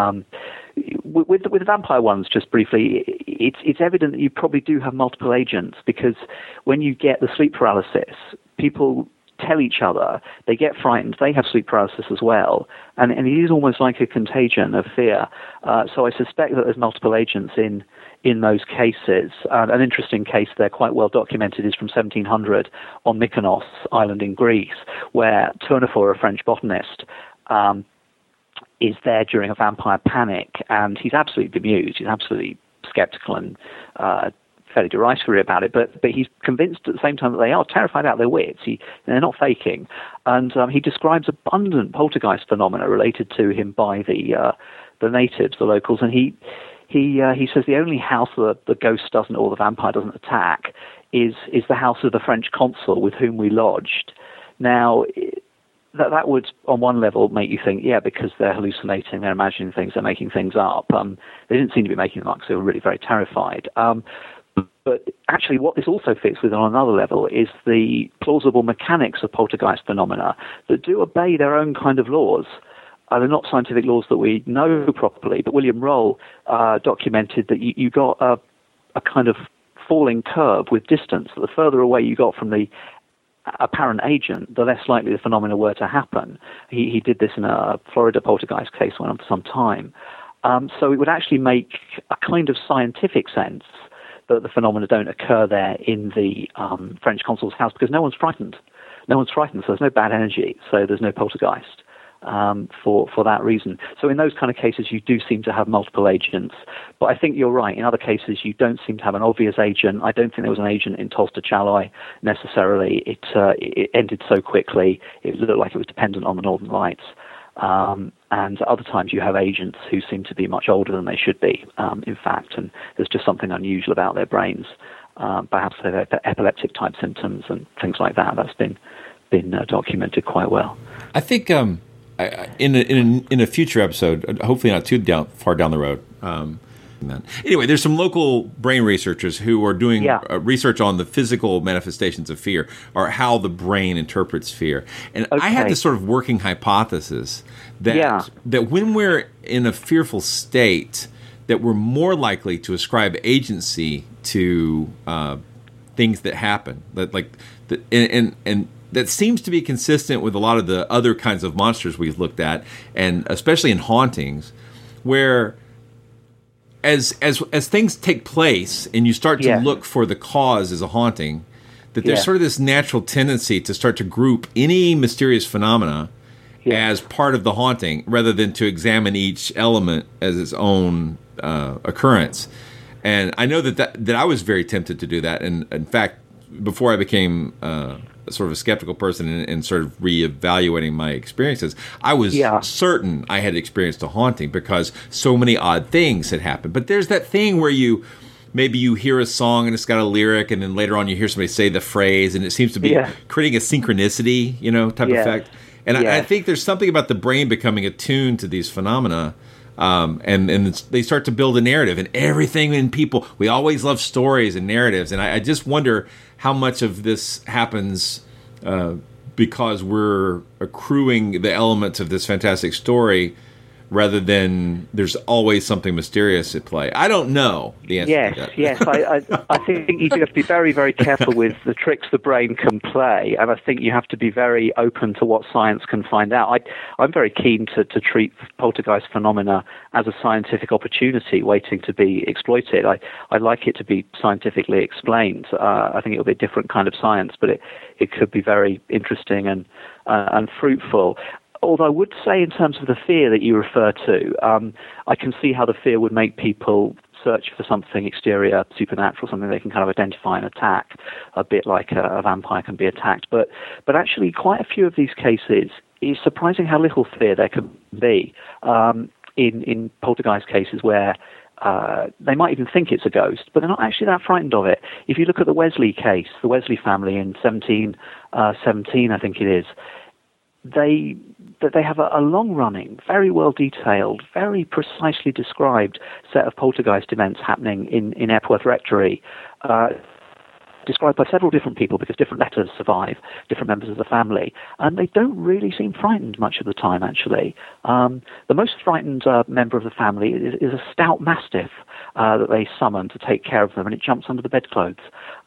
With the vampire ones, just briefly, it's evident that you probably do have multiple agents, because when you get the sleep paralysis, people tell each other, they get frightened, they have sleep paralysis as well, and it is almost like a contagion of fear. So I suspect that there's multiple agents in those cases. An interesting case there, quite well documented, is from 1700 on Mykonos island in Greece, where Tournefort, a French botanist, is there during a vampire panic, and he's absolutely bemused, he's absolutely skeptical and fairly derisive about it, but he's convinced at the same time that they are terrified out of their wits. They're not faking, and he describes abundant poltergeist phenomena related to him by the natives, the locals, and he says the only house that the ghost doesn't, or the vampire doesn't attack is the house of the French consul with whom we lodged. Now, that would, on one level, make you think, because they're hallucinating, they're imagining things, they're making things up. They didn't seem to be making them up because they were really very terrified. But actually, what this also fits with on another level is the plausible mechanics of poltergeist phenomena that do obey their own kind of laws. They're not scientific laws that we know properly, but William Roll documented that you got a kind of falling curve with distance. The further away you got from the apparent agent, the less likely the phenomena were to happen. He did this in a Florida poltergeist case went on for some time. So it would actually make a kind of scientific sense that the phenomena don't occur there in the French consul's house, because no one's frightened. No one's frightened, so there's no bad energy, so there's no poltergeist for that reason. So in those kind of cases, you do seem to have multiple agents. But I think you're right. In other cases, you don't seem to have an obvious agent. I don't think there was an agent in Tolsta-Chaloi necessarily. It ended so quickly. It looked like it was dependent on the Northern Lights. And other times you have agents who seem to be much older than they should be, in fact, and there's just something unusual about their brains. Perhaps they have epileptic type symptoms and things like that. That's been documented quite well. I think in a future episode, hopefully not too far down the road. Anyway, there's some local brain researchers who are doing research on the physical manifestations of fear, or how the brain interprets fear. And I have this sort of working hypothesis that when we're in a fearful state, that we're more likely to ascribe agency to things that happen. And that seems to be consistent with a lot of the other kinds of monsters we've looked at, and especially in hauntings, where as things take place and you start to look for the cause as a haunting, that there's sort of this natural tendency to start to group any mysterious phenomena as part of the haunting, rather than to examine each element as its own occurrence. And I know that I was very tempted to do that. And in fact, before I became sort of a skeptical person and sort of reevaluating my experiences, I was certain I had experienced a haunting, because so many odd things had happened. But there's that thing where maybe you hear a song and it's got a lyric, and then later on you hear somebody say the phrase, and it seems to be creating a synchronicity, type effect. And I think there's something about the brain becoming attuned to these phenomena, and they start to build a narrative. And everything in people, we always love stories and narratives. And I just wonder how much of this happens because we're accruing the elements of this fantastic story rather than there's always something mysterious at play. I don't know the answer to that. Yes. I think you have to be very, very careful with the tricks the brain can play, and I think you have to be very open to what science can find out. I'm very keen to treat poltergeist phenomena as a scientific opportunity waiting to be exploited. I like it to be scientifically explained. I think it will be a different kind of science, but it could be very interesting and fruitful. Although I would say in terms of the fear that you refer to, I can see how the fear would make people search for something exterior, supernatural, something they can kind of identify and attack, a bit like a vampire can be attacked. But actually, quite a few of these cases, it's surprising how little fear there can be in poltergeist cases where they might even think it's a ghost, but they're not actually that frightened of it. If you look at the Wesley case, the Wesley family in 1717, I think it is, they have a long-running, very well-detailed, very precisely described set of poltergeist events happening in Epworth Rectory, described by several different people because different letters survive, different members of the family, and they don't really seem frightened much of the time, actually. The most frightened member of the family is a stout mastiff that they summon to take care of them, and it jumps under the bedclothes.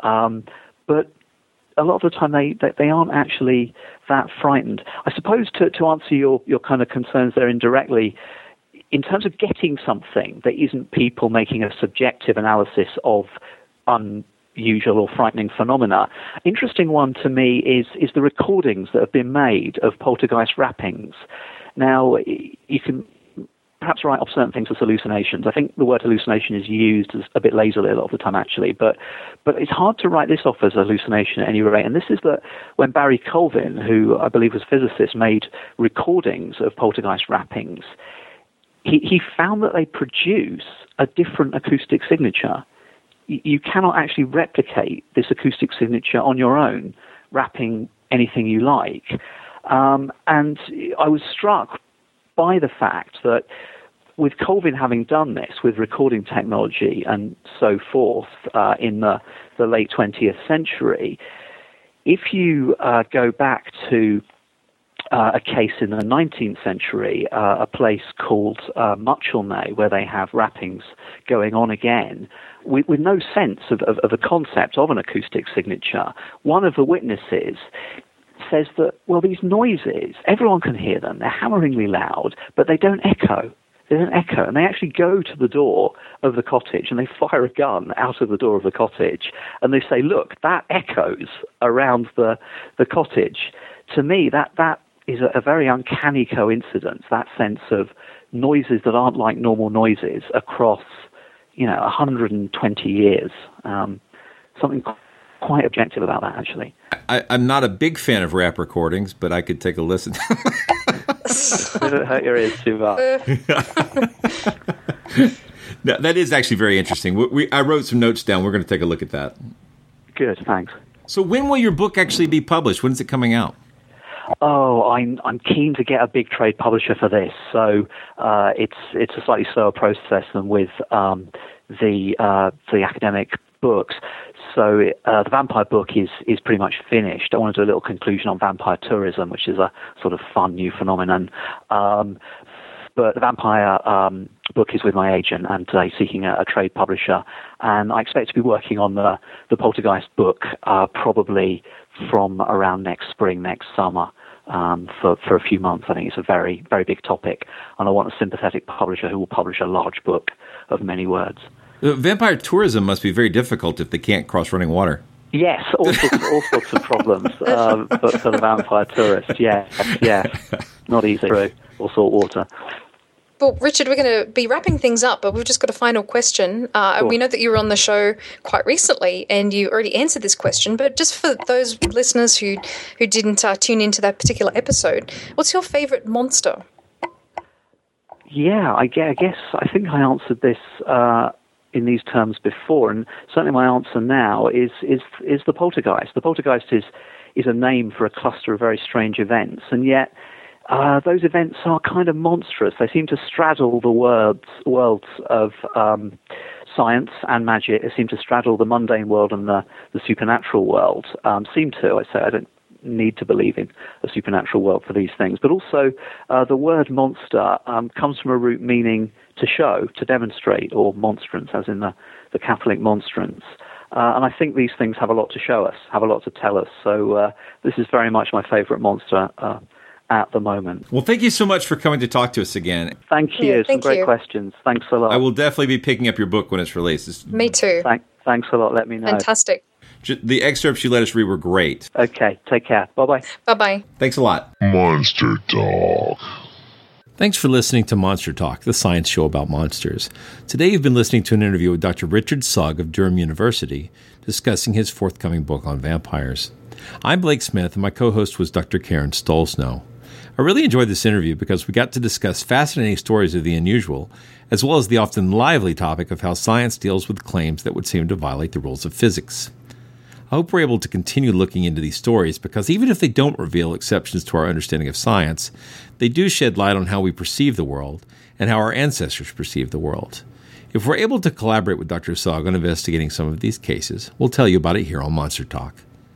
But a lot of the time they aren't actually that frightened. I suppose to answer your kind of concerns there indirectly, in terms of getting something that isn't people making a subjective analysis of unusual or frightening phenomena, interesting one to me is the recordings that have been made of poltergeist rappings. Now, you can perhaps write off certain things as hallucinations. I think the word hallucination is used as a bit lazily a lot of the time, actually, but it's hard to write this off as a hallucination at any rate. And this is that when Barry Colvin, who I believe was a physicist, made recordings of poltergeist rappings, he found that they produce a different acoustic signature. You cannot actually replicate this acoustic signature on your own, rapping anything you like. And I was struck by the fact that with Colvin having done this with recording technology and so forth in the late 20th century, if you go back to a case in the 19th century, a place called Muchelnay, where they have rappings going on again, with no sense of a concept of an acoustic signature, one of the witnesses says that, well, these noises, everyone can hear them, they're hammeringly loud, but they don't echo. They don't echo, and they actually go to the door of the cottage and they fire a gun out of the door of the cottage and they say, look, that echoes around the cottage. To me, that is a very uncanny coincidence, that sense of noises that aren't like normal noises across, 120 years. Something quite objective about that, actually. I'm not a big fan of rap recordings, but I could take a listen. Don't hurt your ears too much. No, that is actually very interesting. I wrote some notes down. We're going to take a look at that. Good, thanks. So when will your book actually be published? When is it coming out? Oh, I'm keen to get a big trade publisher for this. So it's a slightly slower process than with the academic books. So the vampire book is pretty much finished. I want to do a little conclusion on vampire tourism, which is a sort of fun new phenomenon. But the vampire book is with my agent, and seeking a trade publisher. And I expect to be working on the poltergeist book probably from around next spring, next summer, for a few months. I think it's a very, very big topic, and I want a sympathetic publisher who will publish a large book of many words. Vampire tourism must be very difficult if they can't cross running water. Yes, all sorts of problems for the vampire tourist. Yes, not easy through or salt water. Well, Richard, we're going to be wrapping things up, but we've just got a final question. We know that you were on the show quite recently, and you already answered this question, but just for those listeners who didn't tune into that particular episode, what's your favourite monster? Yeah, I guess I think I answered this in these terms before, and certainly my answer now is the poltergeist. The poltergeist is is a name for a cluster of very strange events, and yet those events are kind of monstrous. They seem to straddle the worlds of science and magic. They seem to straddle the mundane world and the supernatural world. I don't need to believe in a supernatural world for these things. But also, the word monster comes from a root meaning to show, to demonstrate, or monstrance, as in the Catholic monstrance. And I think these things have a lot to show us, have a lot to tell us. So this is very much my favorite monster at the moment. Well, thank you so much for coming to talk to us again. Thank you. Some great questions. Thanks a lot. I will definitely be picking up your book when it's released. Me too. Thanks a lot. Let me know. Fantastic. The excerpts you let us read were great. Okay, take care. Bye-bye. Bye-bye. Thanks a lot. Monster Talk. Thanks for listening to Monster Talk, the science show about monsters. Today you've been listening to an interview with Dr. Richard Sugg of Durham University discussing his forthcoming book on vampires. I'm Blake Smith, and my co-host was Dr. Karen Stolsnow. I really enjoyed this interview because we got to discuss fascinating stories of the unusual, as well as the often lively topic of how science deals with claims that would seem to violate the rules of physics. I hope we're able to continue looking into these stories because even if they don't reveal exceptions to our understanding of science, they do shed light on how we perceive the world and how our ancestors perceived the world. If we're able to collaborate with Dr. Sugg on investigating some of these cases, we'll tell you about it here on Monster Talk.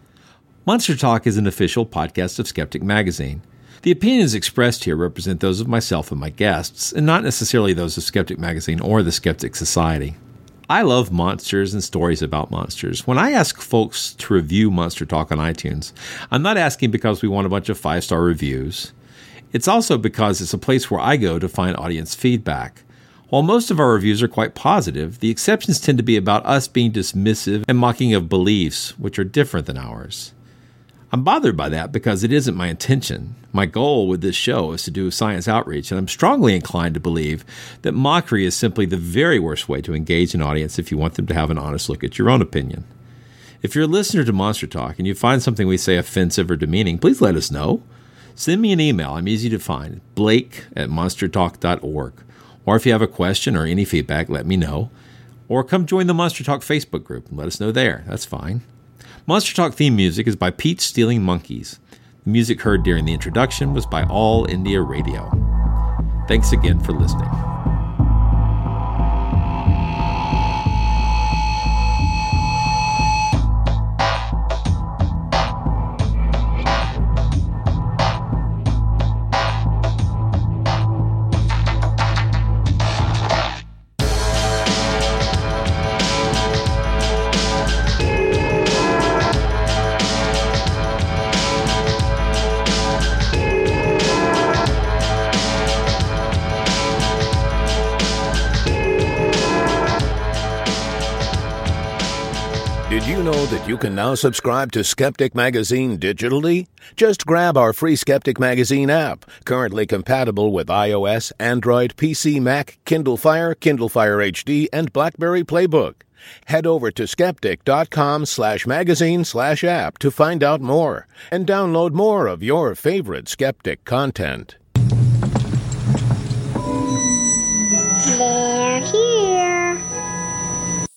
Monster Talk is an official podcast of Skeptic Magazine. The opinions expressed here represent those of myself and my guests, and not necessarily those of Skeptic Magazine or the Skeptic Society. I love monsters and stories about monsters. When I ask folks to review Monster Talk on iTunes, I'm not asking because we want a bunch of 5-star reviews. It's also because it's a place where I go to find audience feedback. While most of our reviews are quite positive, the exceptions tend to be about us being dismissive and mocking of beliefs which are different than ours. I'm bothered by that because it isn't my intention. My goal with this show is to do science outreach, and I'm strongly inclined to believe that mockery is simply the very worst way to engage an audience if you want them to have an honest look at your own opinion. If you're a listener to Monster Talk and you find something we say offensive or demeaning, please let us know. Send me an email. I'm easy to find, blake@monstertalk.org. Or if you have a question or any feedback, let me know. Or come join the Monster Talk Facebook group and let us know there. That's fine. Monster Talk theme music is by Pete's Stealing Monkeys. The music heard during the introduction was by All India Radio. Thanks again for listening. Did you know that you can now subscribe to Skeptic Magazine digitally? Just grab our free Skeptic Magazine app, currently compatible with iOS, Android, PC, Mac, Kindle Fire, Kindle Fire HD, and BlackBerry Playbook. Head over to skeptic.com/magazine/app to find out more and download more of your favorite Skeptic content.